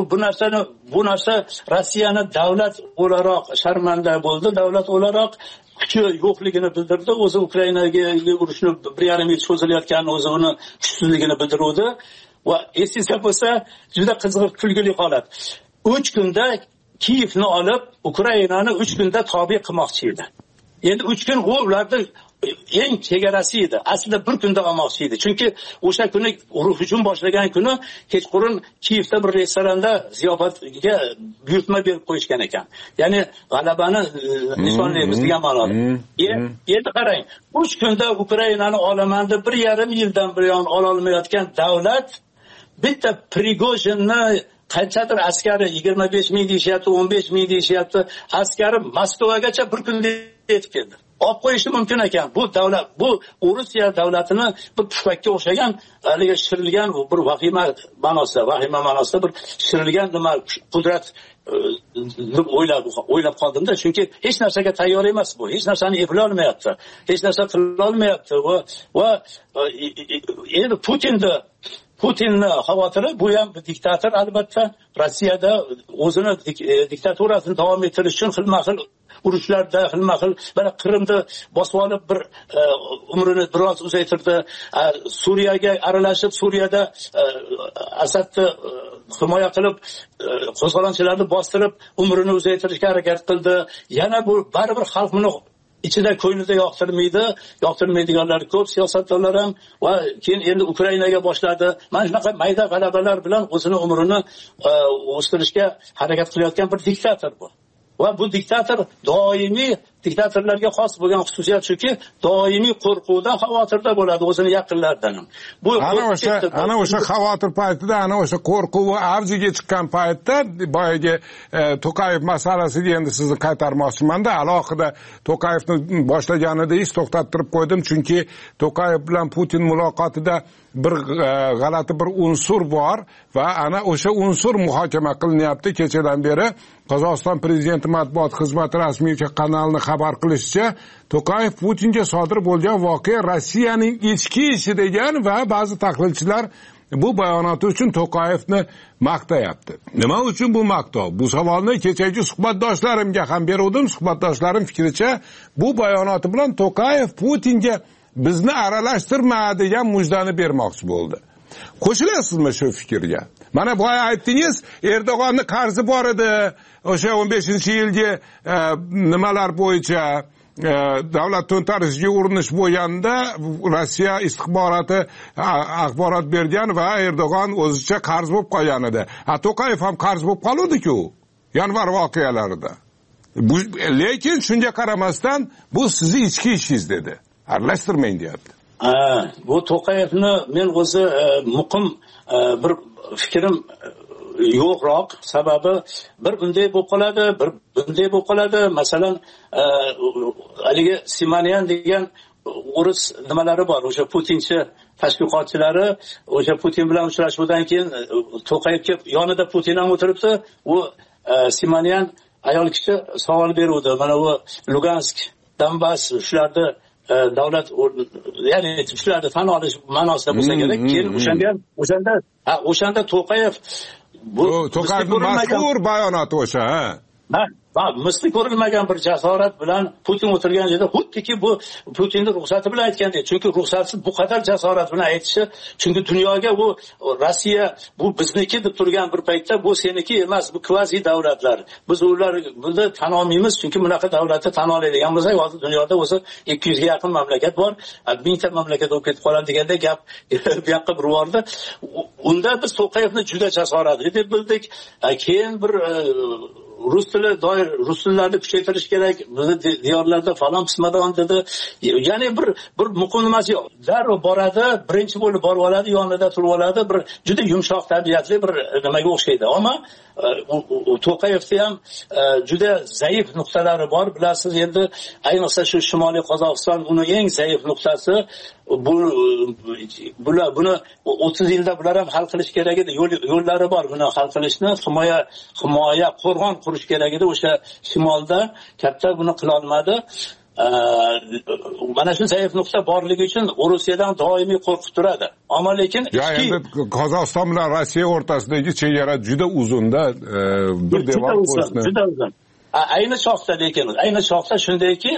bu narsa Rossiyani davlat o'laroq sharmanda bo'ldi, davlat o'laroq kuchi yo'qligini bildirdi. O'zi Ukrainaga urushni 1,5 yil cho'zilayotganini, o'zi uni kuchsizligini bildirdi va esingizda bo'lsa, juda qiziq, kulgili holat. 3 kunda Kiyevni olib, Ukrainani 3 kunda tobe qilmoqchi edi. Endi 3 kun ularning eng chegarasi edi. Aslida 1 kunda olmoqchi edi. Chunki o'sha kuni hujum boshlagan kuni kechqurun Kiyevda bir restoranda ziyofatga buyurtma berib qo'yishgan ekan. Ya'ni g'alabani nishonlaymiz degan ma'noda. Endi qarang, 3 kunda Ukrainani olaman deb 1,5 yildan buyon ola olmayotgan davlat bitta Prigojinni qanchadir askari 25 ming deyishyapti, 15 ming deyishyapti, askari Moskvagacha bir kunda yetib keldi. Olib qo'yishi mumkin ekan. Bu davlat, bu Rossiya davlatini bir pushakka o'xshagan, haliga shirilgan bir vahima ma'nosida bir shirilgan nima qudrat deb o'ylab qoldimda. Chunki hech narsaga tayyor emas bu. Hech narsani eplay olmayapti. Hech narsa qila olmayapti va endi Putinni xavotiri, bu ham diktator albatta. Rossiyada o'zini diktaturasini davom ettirish uchun xilma-xil urushlarda, xilma-xil mana Qrimni bosib olib bir umrini biroz uzaytirdi. Suriyaga aralashib, Suriyada Asadni himoya qilib, qo'zg'olonchilarni bostirib, umrini uzaytirishga harakat qildi. Yana bu baribir xalq buni ichida ko'nglida yoqtirmaydiganlar ko'p, siyosatchilar ham va keyin endi Ukrainaga boshladi. Mana shunaqa mayda g'alabalar bilan o'zini umrini o'stirishga harakat qilayotgan bir diktator bu. Va bu diktator doimiy, diktatorlarga xos bo'lgan xususiyat shuki, doimiy qo'rquvdan, xavotirda bo'ladi o'zini yaqinlaridan ham. Bu ana o'sha xavotir paytida, ana o'sha qo'rquv avjiga chiqqan paytda boyagi To'qayev masalasiga endi sizni qaytarmoqchiman-da, alohida To'qayevni boshlaganida to'xtattirib qo'ydim, chunki To'qayev bilan Putin muloqotida bir g'alati bir unsur bor va ana o'sha unsur muhokama qilinyapti. Kechadan beri Qozog'iston prezidenti matbuot xizmati rasmiy kanalining xabar qilishicha, To'qayev Putinga sodir bo'lgan voqea Rossiyaning ichki ishi degan va ba'zi tahlilchilar bu bayonoti uchun To'qayevni maqtayapti. Nima uchun bu maqtov? Bu savolni kechagi suhbatdoshlarimga ham berdim. Suhbatdoshlarim fikricha, bu bayonoti bilan To'qayev Putinga bizni aralashtirma degan mujdani bermoqchi bo'ldi. Qo'shilasizmi shu fikrga? Mana boya aytdingiz, Erdo'g'onni qarzi bor edi. O'sha 15-yilgi nimalar bo'yicha davlat to'ntarishiga urinish bo'lganda Rossiya istixboroti axborot bergan va Erdo'g'on o'zicha qarz bo'lib qolgan edi. To'qayev ham qarz bo'lib qoldi-ku yanvar voqealarida. Lekin shunga qaramasdan bu sizning ichki ishingiz dedi. Aralashtirmang deyapti. Bu To'qayevni men o'zi muqim bir fikrim yo'qroq. Sababi bir bunday bo'lib qoladi, bir bunday bo'lib qoladi. Masalan, haligi Simonyan degan o'ris nimalari bor. O'sha Putinchi tashviqotchilari, o'sha Putin bilan uchrashuvdan keyin To'qayevga yonida Putin ham o'tiribdi. U Simonyan ayol kishi savol beruvdi. Mana bu Lugansk, Donbass shularni davlat, ya'ni shularni tan olish ma'nosida bo'lsa kerak. Keyin o'shanda To'qayev bu To'qayevning mashhur bayonoti o'sha, misli ko'rilmagan bir jasorat bilan Putin o'tirgan yerda xuddiki bu Putinning ruxsati bilan aytgandek. Chunki ruxsatsiz bu qadar jasorat bilan aytishi, chunki dunyoga bu Rossiya bu bizniki deb turgan bir paytda bu seniki emas, bu kvazi davlatlar. Biz ularni tan olmaymiz, chunki bunaqa davlatni tan oladigan bo'lsak, hozir dunyoda o'zi 200 ga yaqin mamlakat bor, 1000 ta mamlakat bo'lib ketib qoladi deganda gap bu yoqqa bir bordi. Unda biz To'qayevni juda jasoratli deb bildik. Keyin bir rus tillarni kuchaytirish kerak, bizni diyorlarda falon qismadan dedi. Ya'ni bir muqim nimasi yo'q. Darrov boradi, birinchi bo'lib borib oladi, yonida turib oladi, bir juda yumshoq tabiatli bir nimaga o'xshaydi. Ammo To'qayevda ham juda zaif nuqtalari bor. Bilasiz, endi ayniqsa shu Shimoliy Qozog'iston uni eng zaif nuqtasi. Buni 30 yilda bular ham hal qilish kerak edi. Yo'llari bor buni hal qilishni, himoya, qo'rg'on qurish kerak edi. O'sha shimolda katta buni qila olmadi. Mana shu zaif nuqta borligi uchun Rossiyadan doimiy qo'rqib turadi. Ammo lekin endi Qozog'iston bilan Rossiya o'rtasidagi chegara juda uzunda, bir devor qo'shni. Juda uzun. Ayni shoxda shundayki,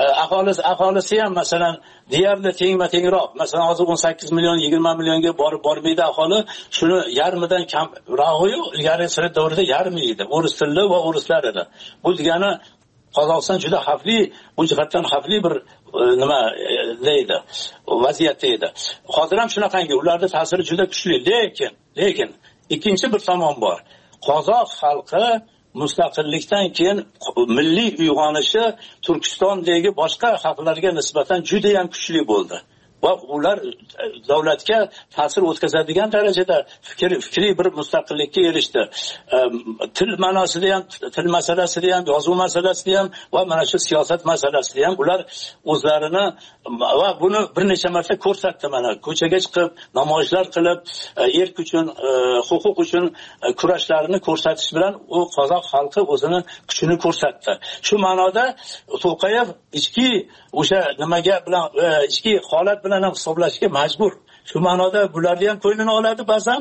aholisi ham masalan deyarli tengroq. Masalan, hozir 18 million, 20 millionga bormaydi aholi. Shuni yarmidan kamroq-yu, ilgari sovet davrida yarmi edi. O'ris tilli va o'rislar edi. Bu degani Qozog'iston juda xavfli, bu jihatdan xavfli bir nima deydi, vaziyatda edi. Hozir ham shunaqangi, ularda ta'siri juda kuchli, lekin ikkinchi bir tomon bor. Qozoq xalqi mustaqillikdan keyin milliy uyg'onishi Turkistondagi boshqa xalqlarga nisbatan juda ham kuchli bo'ldi. Va ular davlatga ta'sir o'tkazadigan darajada fikriy bir mustaqillikka erishdi. Til ma'nosida ham, til masalasida ham, yozuv masalasida ham va mana shu siyosat masalasida ham ular o'zlarini va buni bir necha marta ko'rsatdi. Mana ko'chaga chiqib, namoyishlar qilib, erk uchun, huquq uchun kurashlarini ko'rsatish bilan u qozoq xalqi o'zini kuchini ko'rsatdi. Shu ma'noda To'qayev ichki o'sha nimaga bilan ichki holat bilan ham hisoblashga majbur. Shu ma'noda bularni ham ko'nglini oladi ba'zan,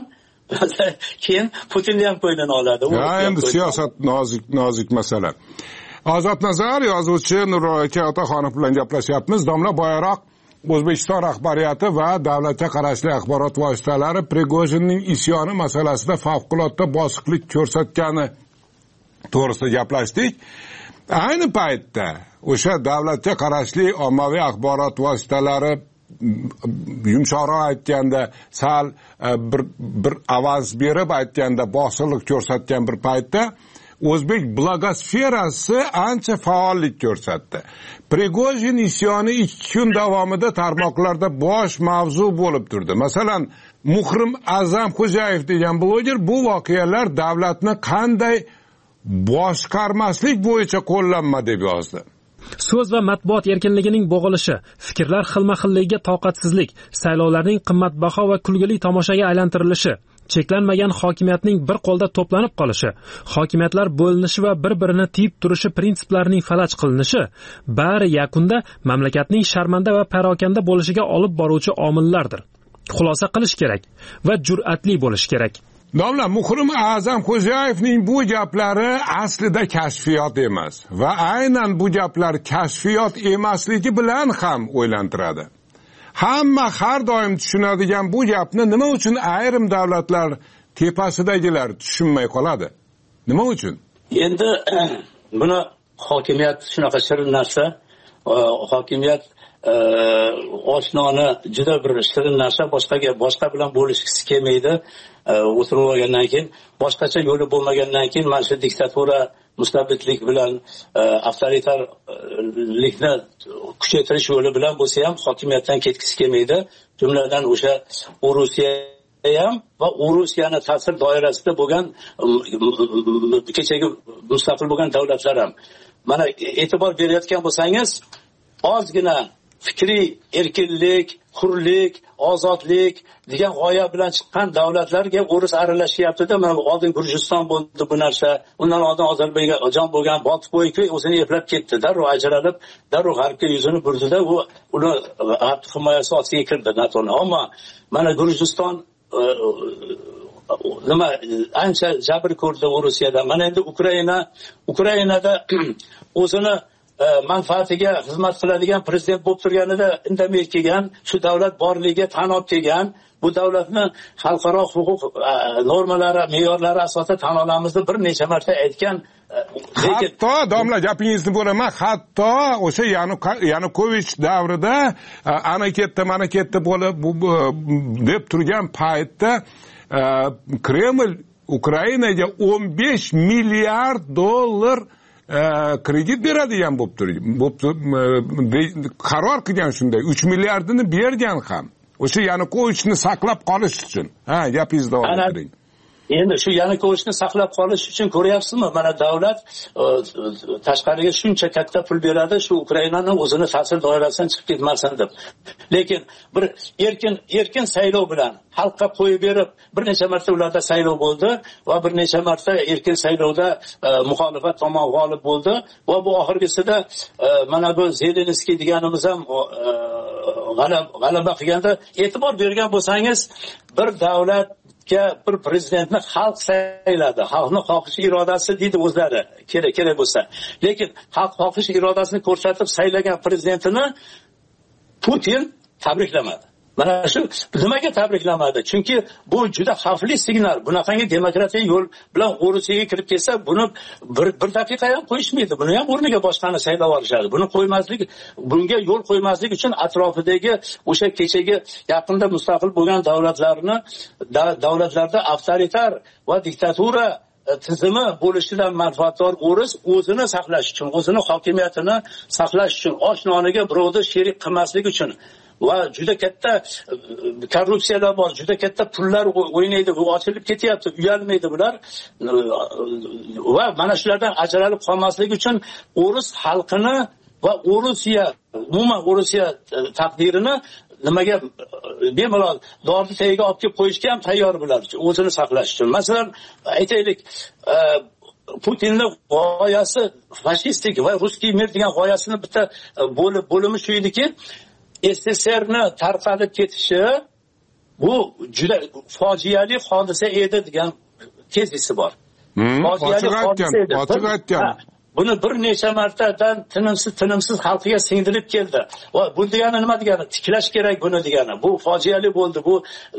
keyin Putinni ham ko'nglini oladi. Endi siyosat nozik masala. Ozod Nazar, yozuvchi Nuraka Otaxonov bilan gaplashyapmiz. Domla boyaroq O'zbekiston rahbariyati va davlatga qarashli axborot vositalari Prigojinning isyoni masalasida favqulodda bosiqlik ko'rsatgani to'g'risida gaplashdik. Ayni paytda o'sha davlatga qarashli ommaviy axborot vositalari yumshoqroq aytganda sal bir avans berib aytganda bosiqlik ko'rsatgan bir paytda o'zbek blogosferasi ancha faollik ko'rsatdi. Prigojin isyoni 2 kun davomida tarmoqlarda bosh mavzu bo'lib turdi. Masalan, Muhrim A'zam Xo'jayev degan bloger bu voqealar davlatni qanday boshqarmaslik bo'yicha qo'llanma deb yozdi. So'z va matbuot erkinligining bo'g'ilishi, fikrlar xilma-xilligiga toqatsizlik, saylovlarning qimmatbaho va kulgili tomoshaga aylantirilishi, cheklanmagan hokimiyatning bir qo'lda to'planib qolishi, hokimiyatlar bo'linishi va bir-birini tiyib turishi prinsiplarining falaj qilinishi bari yakunda mamlakatning sharmanda va parokanda bo'lishiga olib boruvchi omillardir. Xulosa qilish kerak va jur'atli bo'lish kerak. Domla, Muhrim A'zam Xo'jayevning bu gaplari aslida kashfiyot emas va aynan bu gaplar kashfiyot emasligi bilan ham o'ylantiradi. Hamma har doim tushunadigan bu gapni nima uchun ayrim davlatlar tepasidagilar tushunmay qoladi? Nima uchun? Endi buni hokimiyat shunaqa shirin narsa, hokimiyat oshnoni juda bir shirin narsa, boshqa bilan bo'lishgisi kelmaydi. O'tirib olgandan keyin, boshqacha yo'li bo'lmagandan keyin mana shu diktatura, mustabidlik bilan avtoritarlikni kuchaytirish yo'li bilan bo'lsa ham hokimiyatdan ketgisi kelmaydi. Jumladan o'sha Rossiya ham va Rossiyani ta'sir doirasida bo'lgan kechagi mustaqil bo'lgan davlatlar ham. Mana e'tibor berayotgan bo'lsangiz, ozgina fikriy erkinlik, hurlik, ozodlik degan g'oya bilan chiqqan davlatlarga o'ris aralashyapti-da. Mana oldin Gurjiston bo'ldi bu narsa, undan oldin Ozarbayjon bo'lgan, botib qo'yib o'zini eplab ketdi. Darrov ajralib, darrov g'arbga yuzini burdi-da, uni himoyasi ostiga kirdi NATOning. Ammo mana Gurjiston nima ancha jabr ko'rdi Rossiyada. Mana endi Ukrainada o'zini manfaatiga xizmat qiladigan prezident bo'lib turganida indamay kelgan, shu davlat borligiga tan olib kelgan, bu davlatni xalqaro huquq normalari, me'yorlari asosida tan olamiz deb bir necha marta aytgan. Hatto domla gapingizni bo'laman, hatto o'sha Yanukovich davrida ana ketdi, mana ketdi bo'lib deb turgan paytda Kreml Ukrainaga 15 milliard dollar kredit beradigan bo'lib qaror qilgan. Shunday 3 milliardini bergan ham o'sha Yanukovichni saqlab qolish uchun. Gapingizni davom ettiring. Endi shu Yanukovichni saqlab qolish uchun ko'ryapsizmi, mana davlat tashqariga shuncha katta pul beradi, shu Ukrainani o'zini ta'sir doirasidan chiqib ketmasin deb. Lekin bir erkin saylov bilan xalqqa qo'yib berib, bir necha marta ularda saylov bo'ldi va bir necha marta erkin saylovda muxolifat tomon g'olib bo'ldi va bu oxirgisida mana bu Zelenskiy deganimiz ham g'alaba qilganda, e'tibor bergan bo'lsangiz, bir davlat bir prezidentni xalq sayladi. Xalqning xohish irodasi deydi o'zlari, kerak bo'lsa. Lekin xalq xohish irodasini ko'rsatib saylagan prezidentini Putin tabriklamadi. Mana shu nimaga tabriklamadi? Chunki bu juda xavfli signal. Bunaqangi demokratik yo'l bilan Rossiyaga kirib kelsa, buni bir daqiqa ham qo'yishmaydi. Buni ham o'rniga boshqani saylab olishadi. Bunga yo'l qo'ymaslik uchun atrofidagi o'sha kechagi yaqinda mustaqil bo'lgan davlatlarda avtoritar va diktatura tizimi bo'lishidan manfaatdor o'zini saqlash uchun, o'zini hokimiyatini saqlash uchun, osh noniga birovni sherik qilmaslik uchun va juda katta korrupsiyalar bor, juda katta pullar o'ynaydi, bu ochilib ketyapti, uyalmaydi bular. Va mana shulardan ajralib qolmaslik uchun o'rus xalqini va umuman Rossiya taqdirini nimaga bemalol dorni tagiga olib kelib qo'yishga ham tayyor bular, o'zini saqlash uchun. Masalan, aytaylik, Putinning g'oyasi fashistik va ruskiy mir degan g'oyasini bitta bo'limi shu ediki, SSSRni tarqalib ketishi bu juda fojiali hodisa edi degan tezisi bor. Ochiq aytgan. Buni bir necha martadan tinimsiz xalqiga singdirib keldi. Va bu degani nima degani? Tiklash kerak buni degani. Bu fojiali bo'ldi, bu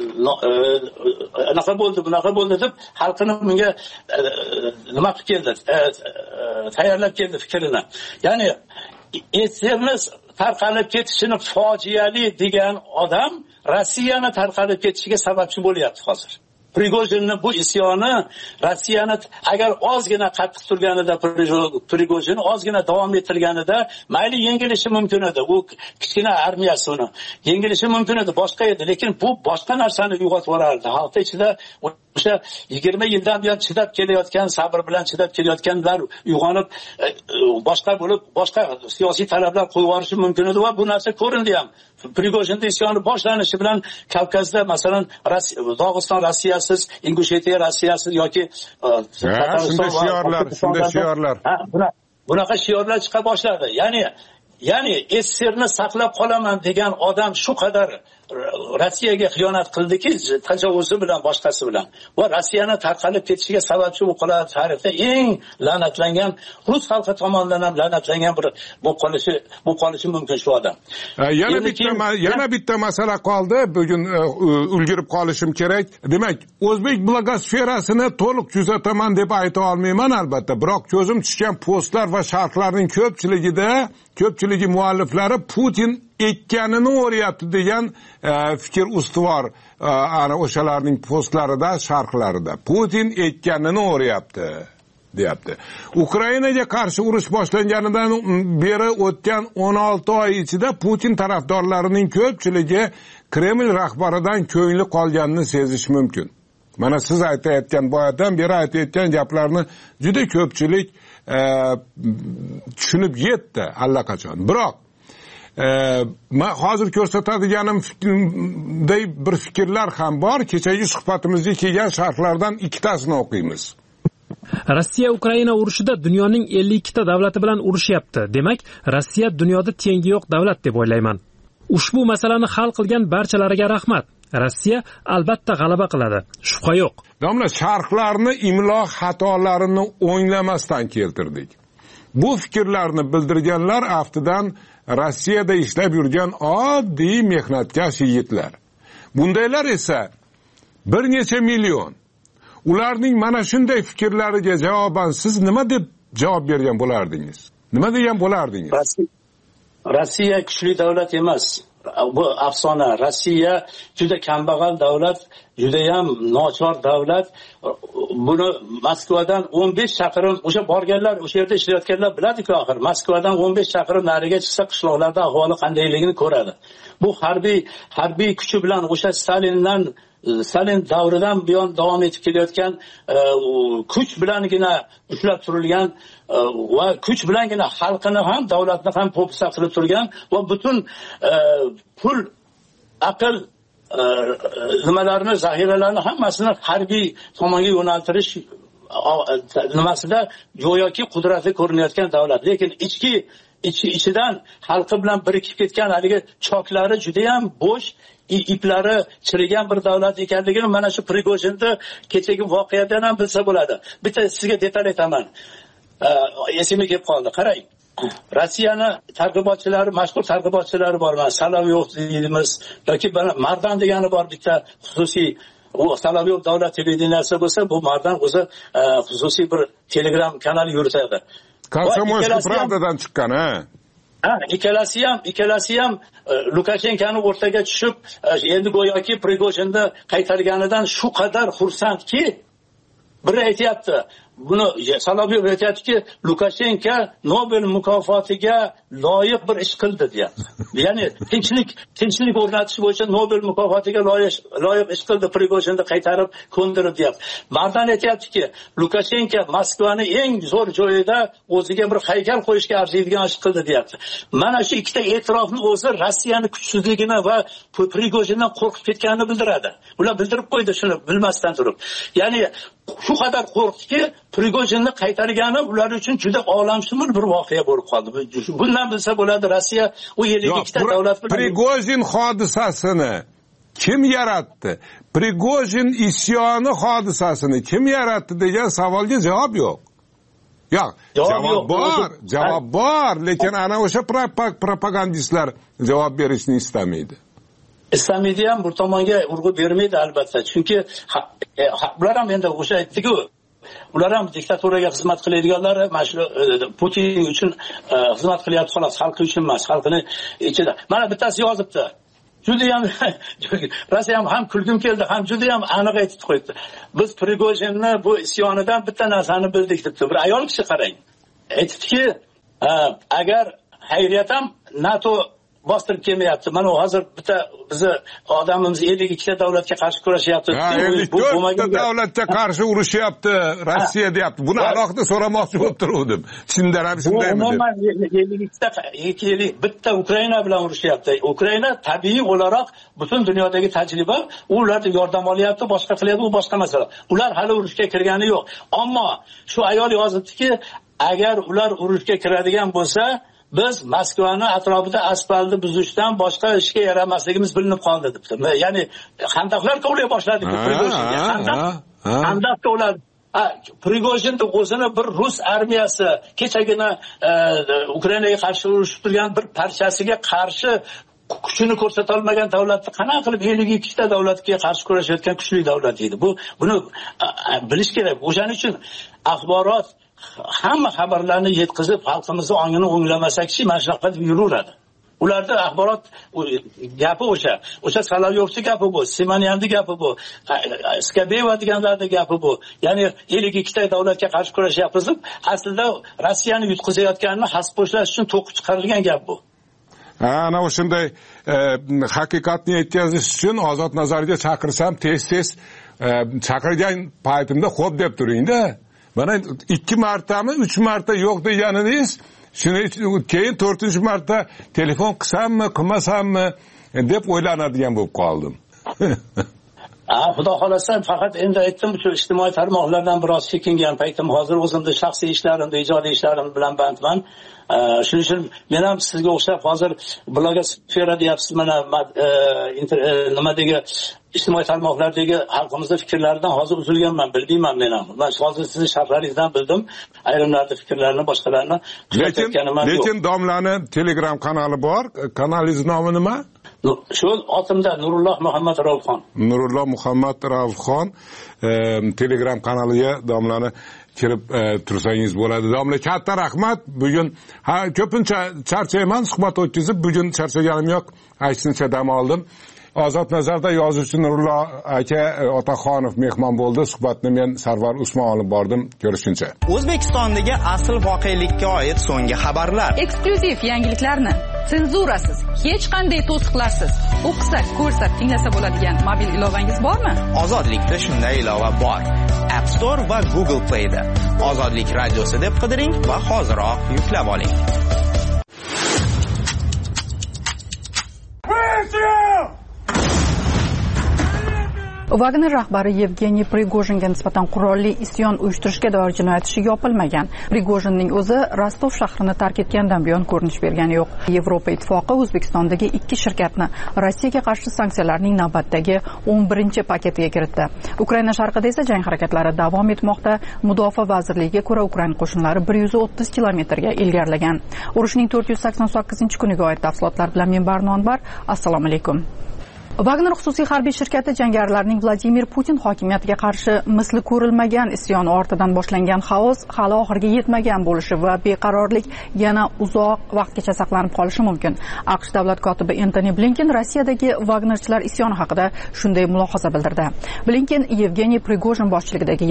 bunaqa bo'ldi deb xalqini bunga nima qilib keldi? Tayyorlab keldi fikrini. Ya'ni SSSRni tarqalib ketishini fojiali degan odam Rossiyani tarqalib ketishiga sababchi bo'lyapti hozir. Prigojinning bu isyoni Rossiyani agar ozgina qattiq turganida, Prigojin ozgina davom ettirganida mayli yengilishi mumkin edi. U kichkina armiyasi uni yengilishi mumkin edi, boshqa edi. Lekin bu boshqa narsani uyg'otib yuborardi. Xalq ichida o'sha 20 yildan buyon chidab kelayotgan, sabr bilan chidab kelayotganlar uyg'onib boshqa siyosiy talablar qo'yib yuborishi mumkin edi va bu narsa ko'rindi ham. Prigojinning isyoni boshlanishi bilan Kavkazda, masalan, Dog'iston Rossiyasiz, Ingushetiya Rossiyasiz yoki shunday shiorlar. Bunaqa shiorlar chiqa boshladi. Ya'ni SSSRni saqlab qolaman degan odam shu qadar Rossiyaga xiyonat qildiki, tajovuzi bilan, boshqasi bilan, va Rossiyani tarqalib ketishiga sababchi bu qoladi. Tarixda eng la'natlangan, rus xalqi tomonidan ham la'natlangan bir bu qolishi mumkin shu odam. Yana bitta masala qoldi. Bugun ulgurib qolishim kerak. Demak, o'zbek blogosferasini to'liq kuzataman deb ayta olmayman albatta, biroq ko'zim tushgan postlar va sharhlarning ko'pchiligi mualliflari Putin ekkanini o'rayapti degan fikr ustuvor ana o'shalarning postlarida, sharhlarida. Putin ekkanini o'rayapti deyapti. Ukrainaga qarshi urush boshlanganidan beri o'tgan 16 oy ichida Putin tarafdorlarining ko'pchiligi Kreml rahbaridan ko'ngli qolganini sezish mumkin. Mana siz aytayotgan, boyadan beri aytayotgan gaplarni juda ko'pchilik tushunib yetdi allaqachon. Biroq men hozir ko'rsatadiganimday bir fikrlar ham bor. Kechagi suhbatimizga kelgan sharhlardan ikkitasini o'qiymiz. Rossiya Ukraina urushida dunyoning 52 ta davlati bilan urushyapti. Demak, Rossiya dunyoda tengi yo'q davlat deb o'ylayman. Ushbu masalani hal qilgan barchalariga rahmat. Rossiya albatta g'alaba qiladi, shubha yo'q. Domla, sharhlarni imlo xatolarini o'nglamasdan keltirdik. Bu fikrlarni bildirganlar aftidan Rossiyada ishlab yurgan oddiy mehnatkash yigitlar. Bundaylar esa bir necha million. Ularning mana shunday fikrlariga javoban siz nima deb javob bergan bo'lardingiz? Nima degan bo'lardingiz? Rossiya kuchli davlat emas. Bu afsona. Rossiya juda kambag'al davlat, juda ham nochor davlat. Buni Moskvadan 15 chaqirim, o'sha borganlar, o'sha yerda ishlayotganlar biladi-ku axir. Moskvadan 15 chaqirim nariga chiqsa qishloqlarda ahvoli qandayligini ko'radi. Bu harbiy kuchi bilan o'sha Stalin davridan buyon davom etib kelayotgan kuch bilangina ushlab turilgan va kuch bilangina xalqini ham, davlatni ham po'pisa qilib turgan va butun pul, aql nimalarni, zaxiralarni hammasini harbiy tomonga yo'naltirish nimasida go'yoki qudrati ko'rinayotgan davlat. Lekin ichidan xalqi bilan birikib ketgan haligi choklari juda ham bo'sh, iplari chirigan bir davlat ekanligini mana shu Prigojinni kechagi voqeadan ham bilsa bo'ladi. Bitta sizga detal aytaman. Esimga kelib qoldi. Qarang. Rossiyani targ'ibotchilari, mashhur targ'ibotchilari bor. Solovyov deymiz yoki Mardan degani bor, bitta xususiy u Solovyov davlat televideniyasi bo'lsa, bu Mardan o'zi xususiy bir Telegram kanal yuritadi. Komsomolskiy pravdadan chiqqan, ha? Ikkalasi ham Lukashenkoni o'rtaga tushib, endi go'yoki Prigojinni qaytarganidan shu qadar xursandki, biri aytayapti, buni Solovyov aytayaptiki, Lukashenko Nobel mukofotiga loyiq bir ish qildi deyapti. Ya'ni tinchlik o'rnatish bo'yicha Nobel mukofotiga loyiq ish qildi, Prigojinni qaytarib ko'ndirib deyapti. Mardan aytayaptiki, Lukashenko Moskvani eng zo'r joyida o'ziga bir haykal qo'yishga arziydigan ish qildi deyapti. Mana shu ikkita e'tirofni o'zi Rossiyani kuchsizligini va Prigojindan qo'rqib ketganini bildiradi. Ular bildirib qo'ydi shuni bilmasdan turib. Ya'ni shu qadar qo'rqdiki, Prigojinni qaytargani ular uchun juda olamshumul bir voqea bo'lib qoldi. Bundan bilsa bo'ladi, Rossiya u yerga ikkita davlat bilan Prigojin hodisasini kim yaratdi? Prigojin isyoni hodisasini kim yaratdi degan savolga javob yo'q. Yo'q, javob bor, lekin ana o'sha propagandistlar javob berishni istamaydi. Islamaydi ham, bu tomonga urg'u bermaydi albatta. Chunki ular ham endi o'sha aytdi-ku, ular ham diktaturaga xizmat qiladiganlar, Putin uchun xizmat qilyapti xolos, xalqi uchun emas, xalqini ichida. Mana bittasi yozibdi. Juda ham Rossiya ham kulgim keldi, ham juda ham aniq aytib qo'ydi. Biz Prigojinni bu isyonidan bitta narsani bildik debdi. Bir ayol kishi qarang. Aytibdiki, agar xayriyatam NATO bostirib kelmayapti. Mana hozir bitta bizni odamimiz 52 ta davlatga qarshi kurashyapti. 54 ta davlatga qarshi urushyapti, Rossiya deyapti. Buni alohida so'ramoqchi bo'lib turdim. Chindan ham shundaymi? Umuman 52 bitta Ukraina bilan urushyapti. Ukraina tabiiy o'laroq butun dunyodagi tajriba, ularga yordam olyapti, boshqa qilyapti, u boshqa masala. Ular hali urushga kirgani yo'q. Ammo shu ayol yozibdiki, agar ular urushga kiradigan bo'lsa, biz Moskvani atrofida asfaltni buzishdan boshqa ishga yaramasligimiz bilinib qoldi debdi. Ya'ni xandaqlar kovlay boshladi Prigojinga. Xandaq kovladi. Prigojinni o'zini bir rus armiyasi kechagina Ukrainaga qarshi urushib turgan bir parchasiga qarshi kuchini ko'rsata olmagan davlatni qanaqa qilib 52 ta davlatga qarshi kurashayotgan kuchli davlat edi. Buni bilish kerak. O'shaning uchun axborot hamma xabarlarni yetkazib xalqimizni ongini o'nglamasak-chi, mana shunaqa deb yuraveradi. Ularda axborot gapi o'sha Solovyovchi gapi bu, Simonyanning gapi bu, Skabeva deganlarning gapi bu. Ya'ni 52 ta davlatga qarshi kurashyapmiz deb aslida Rossiyani yutqizayotganini hasbo'shlash uchun to'qib chiqarilgan gap bu. Ana o'shanday haqiqatni yetkazish uchun Ozod Nazarga chaqirsam tez chaqirgan paytimda xo'p deb turingda. Mana 2 martami, 3 marta yo'q deganingiz, shuni keyin 4-marta telefon qilsammi, qilmasammi deb o'ylanadigan bo'lib qoldim. Xudo xolasa faqat endi aytdim, shu ijtimoiy tarmoqlardan biroz chekingan paytim, hozir o'zimda shaxsiy ishlarimda, ijodiy ishlarim bilan bandman. Shuning uchun men ham sizga o'xshab hozir blogosfera deyapsiz, mana nimadagi ijtimoiy tarmoqlardagi xalqimizning fikrlaridan hozir uzilganman, bilmayman men ham. Men hozir sizning sharhlaringizdan bildim, ayrimlarning fikrlarini, boshqalarni lekin domlani Telegram kanali bor. Kanalingiz nomi nima? Shu otimda Nurulloh Muhammad Raufxon. Nurulloh Muhammad Raufxon Telegram kanaliga domlani kirib tursangiz bo'ladi. Domla, katta rahmat. Bugun ko'pincha charchayman, suhbat o'tkazib, bugun charchaganim yo'q. Aytsincha dam oldim. Ozod nazarda yozuvchi Nurulloh aka Otaxonov mehmon bo'ldi. Suhbatni men Sarvar Usmon olib bordim. Ko'rishguncha. O'zbekistondagi asl voqelikka oid so'nggi xabarlar. Eksklyuziv yangiliklarni senzurasiz, hech qanday to'siqlarsiz o'qisak, ko'rsak, tinglasa bo'ladigan mobil ilovangiz bormi? Ozodlikda shunday ilova bor. App Store va Google Play da. Ozodlik radiosi deb qidiring va hoziroq yuklab oling. Wagner rahbari Yevgeniy Prigojinga nisbatan qurolli isyon uyushtirishga doir jinoyat ishi yopilmagan. Prigojinning o'zi Rostov shahrini tark etgandan buyon ko'rinish bergani yo'q. Yevropa ittifoqi O'zbekistondagi 2 shirkatni Rossiyaga qarshi sanksiyalarning navbatdagi 11-paketiga kiritdi. Ukraina sharqida esa jang harakatlari davom etmoqda. Mudofaa vazirligiga ko'ra, Ukraina qo'shinlari 130 kilometrga ilgarilagan. Urushning 488-kuniga oid tafsilotlar bilan men Barnonbar. Assalomu alaykum. Wagner xususiy harbiy shirkati jangarilarining Vladimir Putin hokimiyatiga qarshi misli ko'rilmagan isyon ortidan boshlangan xaos hali oxiriga yetmagan bo'lishi va beqarorlik yana uzoq vaqtgacha saqlanib qolishi mumkin. AQSh davlat kotibi Antony Blinken Rossiyadagi Wagnerchilar isyoni haqida shunday mulohaza bildirdi. Blinken Yevgeniy Prigojin boshchiligidagi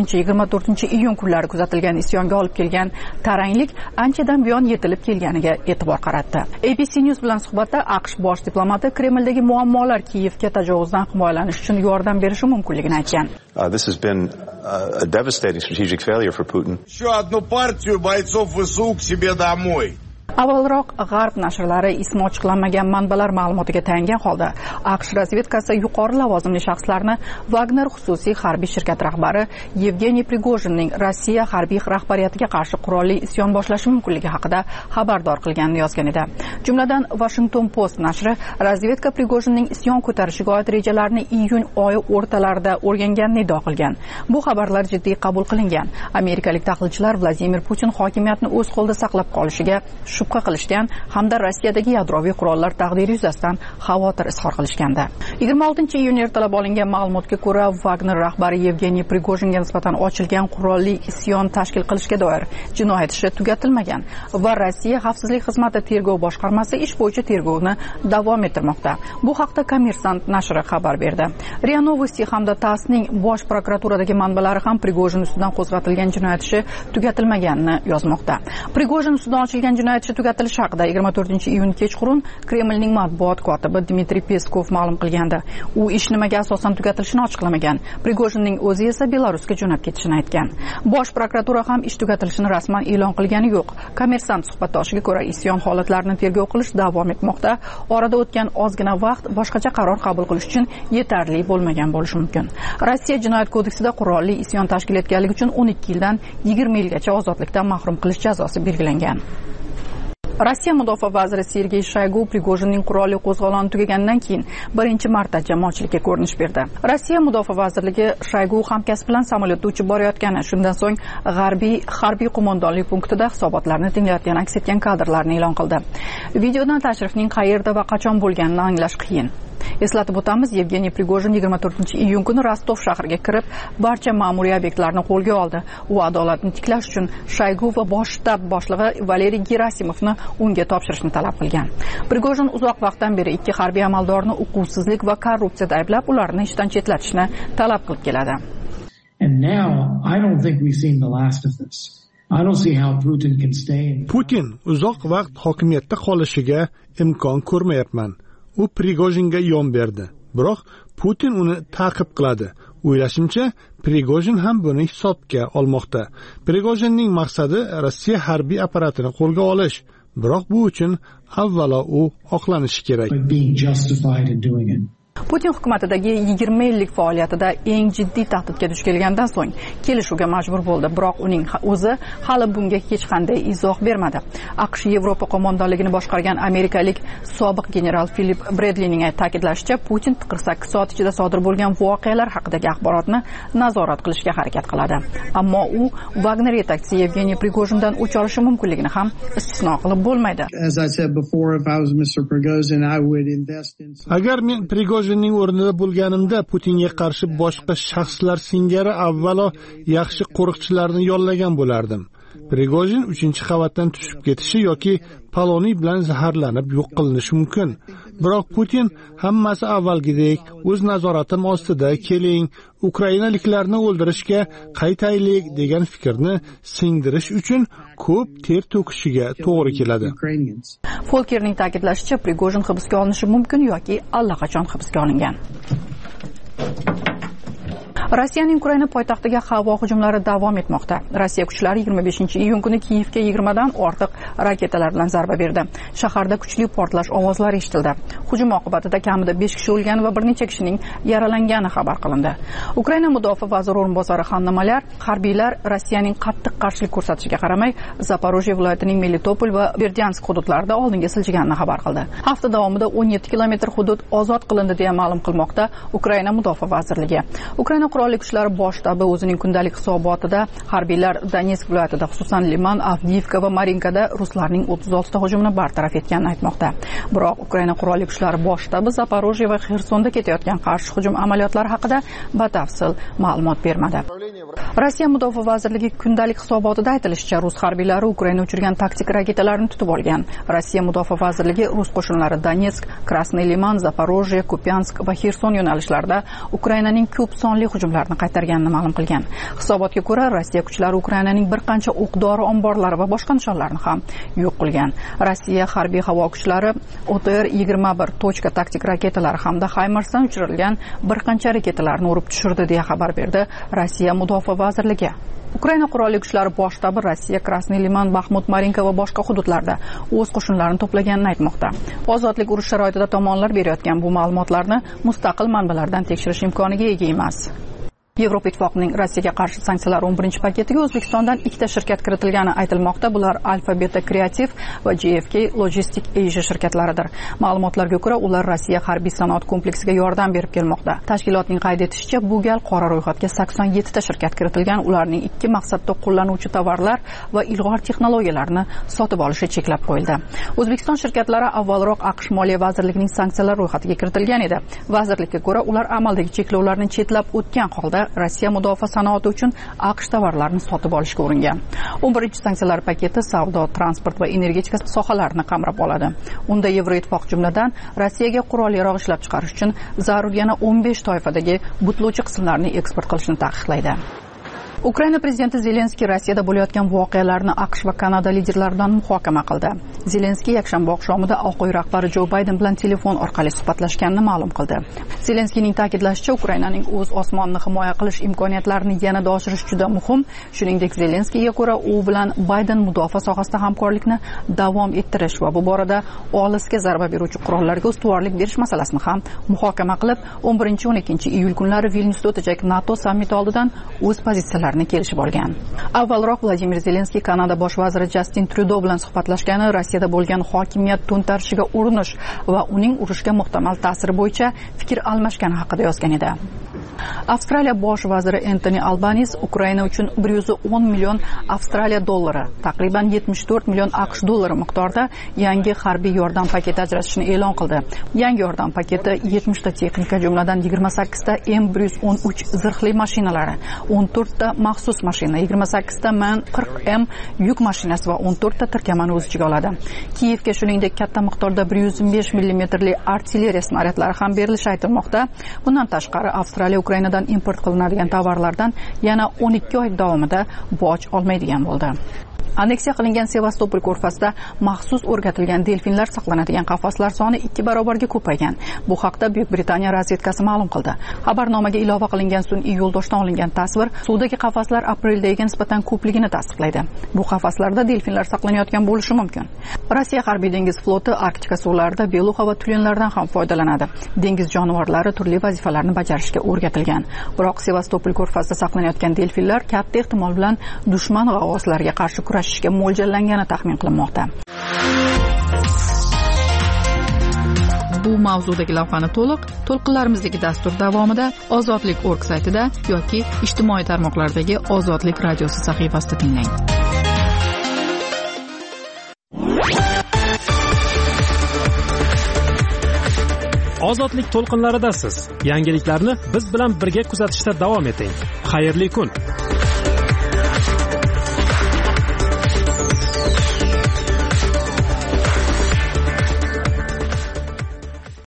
23-24 iyun kunlari kuzatilgan isyonga olib kelgan taranglik anchadan buyon yetilib kelganiga e'tibor qaratdi. ABC News bilan suhbatda AQSh bosh diplomati Kremldagi muammolar Kiyevga tajovuzdan himoyalanish uchun yordam berishi mumkinligini aytgan. This has been a devastating strategic failure for Putin. Еще одну партию бойцов ВСУ к себе домой. Avvalroq G'arb nashrlari ismi ochiqlanmagan manbalar ma'lumotiga tayangan holda AQSh razvedkasi yuqori lavozimli shaxslarni Wagner xususiy harbiy shirkat rahbari Yevgeniy Prigojinning Rossiya harbiy rahbariyatiga qarshi qurolli isyon boshlashi mumkinligi haqida xabardor qilganini yozgan edi. Jumladan Washington Post nashri razvedka Prigojinning isyon ko'tarishiga oid rejalarini iyun oyi o'rtalarida o'rganganini iddao qilgan. Bu xabarlar jiddiy qabul qilingan. Amerikalik tahlilchilar Vladimir Putin hokimiyatni o'z qo'lida saqlab qolishiga shubha qilishgan hamda Rossiyadagi yadroviy qurollar taqdiri yuzasidan xavotir izhor qilishgandi. 26-iyun ertalab olingan ma'lumotga ko'ra, Wagner rahbari Yevgeniy Prigojinga nisbatan ochilgan qurolli isyon tashkil qilishga doir jinoyat ishi tugatilmagan va Rossiya xavfsizlik xizmati tergov boshqarmasi ish bo'yicha tergovni davom ettirmoqda. Bu haqda Kommersant nashri xabar berdi. RIA Novosti hamda TASSning bosh prokuraturadagi manbalari ham Prigojin ustidan qo'zg'atilgan jinoyat ishi tugatilmaganini yozmoqda. Prigojin ustidan ochilgan jinoyat ishi tugatilishi haqida 24-iyun kechqurun Kremlning matbuot kotibi Dmitriy Peskov ma'lum qilgandi. U ish nimaga asosan tugatilishini ochiqlamagan. Prigojinning o'zi esa Belarusga jo'nab ketishini aytgan. Bosh prokuratura ham ish tugatilishini rasman e'lon qilgani yo'q. Kommersant suhbatdoshiga ko'ra, isyon holatlarini tergov qilish davom etmoqda. Orada o'tgan ozgina vaqt boshqacha qaror qabul qilish uchun yetarli bo'lmagan bo'lishi mumkin. Rossiya jinoyat kodeksida qurolli isyon tashkil etganligi uchun 12 yildan 20 yilgacha ozodlikdan mahrum qilish jazosi belgilangan. Rossiya mudofaa vaziri Sergey Shoygu Prigojinning qurolli qo'zg'oloni tugagandan keyin birinchi marta jamoatchilikka ko'rinish berdi. Rossiya mudofaa vazirligi Shoygu hamkasb bilan samolyotda uchib borayotgani, shundan so'ng g'arbiy harbiy qo'mondonlik punktida hisobotlarni tinglayotgan aks etgan kadrlarni e'lon qildi. Videodan tashrifning qayerda va qachon bo'lganini anglash qiyin. Eslatib o'tamiz, Yevgeniy Prigojin 24-iyun kuni Rostov shahriga kirib, barcha ma'muriy obyektlarni qo'lga oldi. U adolatni tiklash uchun Shoygu va bosh shtab boshlig'i Valeriy Gerasimovni unga topshirishni talab qilgan. Prigojin uzoq vaqtdan beri 2 harbiy amaldorni uquvsizlik va korrupsiyada ayblab, ularni ishdan chetlatishni talab qilib keladi. And now I don't think we've seen the last of this. I don't see how Putin can stay. Putin uzoq vaqt hokimiyatda qolishiga imkon ko'rmayapman. U Prigojinga yon berdi. Biroq Putin uni ta'qib qiladi. O'ylashimcha, Prigojin ham buni hisobga olmoqda. Prigojinning maqsadi Rossiya harbiy apparatini qo'lga olish. Biroq bu uchun avvalo u oqlanishi kerak. Putin hukumatidagi 20 yillik faoliyatida eng jiddiy tahdidga duch kelgandan so'ng kelishuvga majbur bo'ldi, biroq uning o'zi hali bunga hech qanday izoh bermadi. AQSh Yevropa qo'mondonligini boshqargan amerikalik sobiq general Philip Bredlining ta'kidlashicha, Putin 48 soat ichida sodir bo'lgan voqealar haqidagi axborotni nazorat qilishga harakat qiladi. Ammo u Wagner yetakchisi Yevgeniy Prigojindan o'ch olishi mumkinligini ham istisno qilib bo'lmaydi. Agar men Prigojinning o'rnida bo'lganimda, Putinga qarshi boshqa shaxslar singari avvalo yaxshi qo'riqchilarni yollagan bo'lardim. Prigojin 3-qavatdan tushib ketishi yoki poloniy bilan zaharlanib yo'q qilinishi mumkin. Biroq Putin hammasi avvalgidek o'z nazoratim ostida, keling, ukrainaliklarni o'ldirishga qaytaylik degan fikrni singdirish uchun ko'p ter to'kishiga to'g'ri keladi. Folkerning ta'kidlashicha, Prigojin hibsga olinishi mumkin yoki allaqachon hibsga olingan. Rossiyaning Ukraina poytaxtiga havo hujumlari davom etmoqda. Rossiya kuchlari 25-iyun kuni Kiyevga 20 dan ortiq raketalar bilan zarba berdi. Shaharda kuchli portlash ovozlari eshitildi. Hujum oqibatida kamida 5 kishi o'lgan va bir necha kishining yaralangani xabar qilindi. Ukraina mudofaa vaziri o'rinbosari Hanna Malyar harbiylar Rossiyaning qattiq qarshilik ko'rsatishiga qaramay, Zaporojye viloyatining Melitopol va Berdyansk hududlarida oldinga siljiganini xabar qildi. Hafta davomida 17 kilometr hudud ozod qilindi deya ma'lum qilmoqda Ukraina mudofaa vazirligi. Ukraina qurolli kuchlari bosh shtabi o'zining kundalik hisobotida harbiylar Donetsk viloyatida, xususan Liman, Avdiivka va Marinkada ruslarning 36 ta hujumini bartaraf etganini aytmoqda. Biroq Ukraina qurolli kuchlari bosh shtabi Zaporojye va Xersonda ketayotgan qarshi hujum amaliyotlari haqida batafsil ma'lumot bermadi. Rossiya mudofaa vazirligi kundalik hisobotida aytilishicha, rus harbiylari Ukraina uchirgan taktik raketalarni tutib olgan. Rossiya mudofaa vazirligi rus qo'shinlari Donetsk, Krasnoy Liman, Zaporojye, Kupyansk va Xerson yo'nalishlarida Ukrainaning ko'p sonli hujumlarni qaytarganini ma'lum qilgan. Hisobotga ko'ra, Rossiya kuchlari Ukrainaning bir qancha o'q-dori omborlari va boshqa nishonlarni ham yo'q qilgan. Rossiya harbiy havo kuchlari OTR-21 taktik raketalari hamda HIMARSdan uchirilgan bir qancha raketalarni urib tushirdi deya xabar berdi Rossiya mudofaa vazirligi. Ukraina qurolli kuchlari bosh shtabi Rossiya Krasnoy Liman, Baxmut, Marinka va boshqa hududlarda o'z qo'shinlarini to'plaganini aytmoqda. Ozodlik urush sharoitida tomonlar berayotgan bu ma'lumotlarni mustaqil manbalardan tekshirish imkoniga ega emas. Yevropa Ittifoqining Rossiyaga qarshi sanksiyalar 11-paketiga O'zbekistondan 2 ta shirkat kiritilgani aytilmoqda. Bular Alfa Beta Creative va JFK Logistic Asia shirkatlaridir. Ma'lumotlarga ko'ra, ular Rossiya harbiy sanoat kompleksiga yordam berib kelmoqda. Tashkilotning qayd etishicha, bu gal qora ro'yxatga 87 ta shirkat kiritilgan. Ularning 2 maqsadda qo'llanuvchi tovarlar va ilg'or texnologiyalarni sotib olishi cheklab qo'yildi. O'zbekiston shirkatlari avvalroq AQSh Moliya vazirligining sanksiyalar ro'yxatiga kiritilgan edi. Vazirlikka ko'ra, ular amaldagi cheklovlarni chetlab o'tgan holda Rossiya mudofaa sanoati uchun AQSh tovarlarini sotib olishga uringan. 11-sanksiyalar paketi savdo, transport va energetika sohalarini qamrab oladi. Unda Yevroittifoq jumladan Rossiyaga qurol-yarog' ishlab chiqarish uchun zarur yana 15 toifadagi butlovchi qismlarni eksport qilishni taqiqlaydi. Ukraina prezidenti Zelenskiy Rossiyada bo'layotgan voqealarni AQSh va Kanada liderlaridan muhokama qildi. Zelenskiy yakshanba oqshomida Oq uy rahbari Jo Bayden bilan telefon orqali suhbatlashganini ma'lum qildi. Zelenskiyning ta'kidlashicha, Ukrainaning o'z osmonini himoya qilish imkoniyatlarini yanada oshirish juda muhim. Shuningdek, Zelenskiyga ko'ra, u bilan Bayden mudofaa sohasida hamkorlikni davom ettirish va bu borada olisga zarba beruvchi qurollarga ustuvorlik berish masalasini ham muhokama qilib, 11-12 iyul kunlari Vilnyusda o'tajak NATO sammiti oldidan o'z pozitsiyalarini kelishib olgan. Avvalroq Vladimir Zelenskiy Kanada bosh vaziri Justin Trudeau bilan suhbatlashgani Rossiyada bo'lgan hokimiyat to'ntarishiga urinish va uning urushga muhtamal ta'siri bo'yicha fikr almashgani haqida yozgan edi. Avstraliya bosh vaziri Anthony Albanese Ukraina uchun 110 million Avstraliya dollari, taqriban 74 million AQSh dollari miqdorida yangi harbiy yordam paketi ajratishni e'lon qildi. Yangi yordam paketi 70 ta texnika, jumladan 28 ta M113 zirhli mashinalari, 14 ta maxsus mashina, 28 ta MAN-40M yuk mashinasi va 14 ta tirkamani o'z ichiga oladi. Kiyevga shuningdek katta miqdorda 105 mm artilleriya snaryadlari ham berilishi aytilmoqda. Bundan tashqari, Avstraliya Ukrainadan import qilinadigan tovarlardan yana 12 oy davomida boj olmaydigan bo'ldi. Anneksiya qilingan Sevastopol ko'rfazida maxsus o'rgatilgan delfinlar saqlanadigan qafaslar soni 2 barobarga ko'paygan. Bu haqda Buyuk Britaniya razvedkasi ma'lum qildi. Xabarnomaga ilova qilingan sun'iy yo'ldoshdan olingan tasvir suvdagi qafaslar apreldagiga nisbatan ko'pligini tasdiqlaydi. Bu qafaslarda delfinlar saqlanayotgan bo'lishi mumkin. Rossiya harbiy dengiz floti Arktika suvlarida beluxa va tulenlardan ham foydalanadi. Dengiz jonivorlari turli vazifalarni bajarishga o'rgatilgan. Biroq Sevastopol ko'rfazida saqlanayotgan delfinlar katta ehtimol bilan dushman g'avvoslarga qarshi kurashishga mo'ljallangani taxmin qilinmoqda. Bu mavzudagi lavhani to'lqinlarimizdagi dastur davomida Ozodlik.org saytida yoki ijtimoiy tarmoqlardagi Ozodlik radiosi sahifasida tinglang. Ozodlik to'lqinlaridasiz. Yangiliklarni biz bilan birga kuzatishda davom eting. Xayrli kun.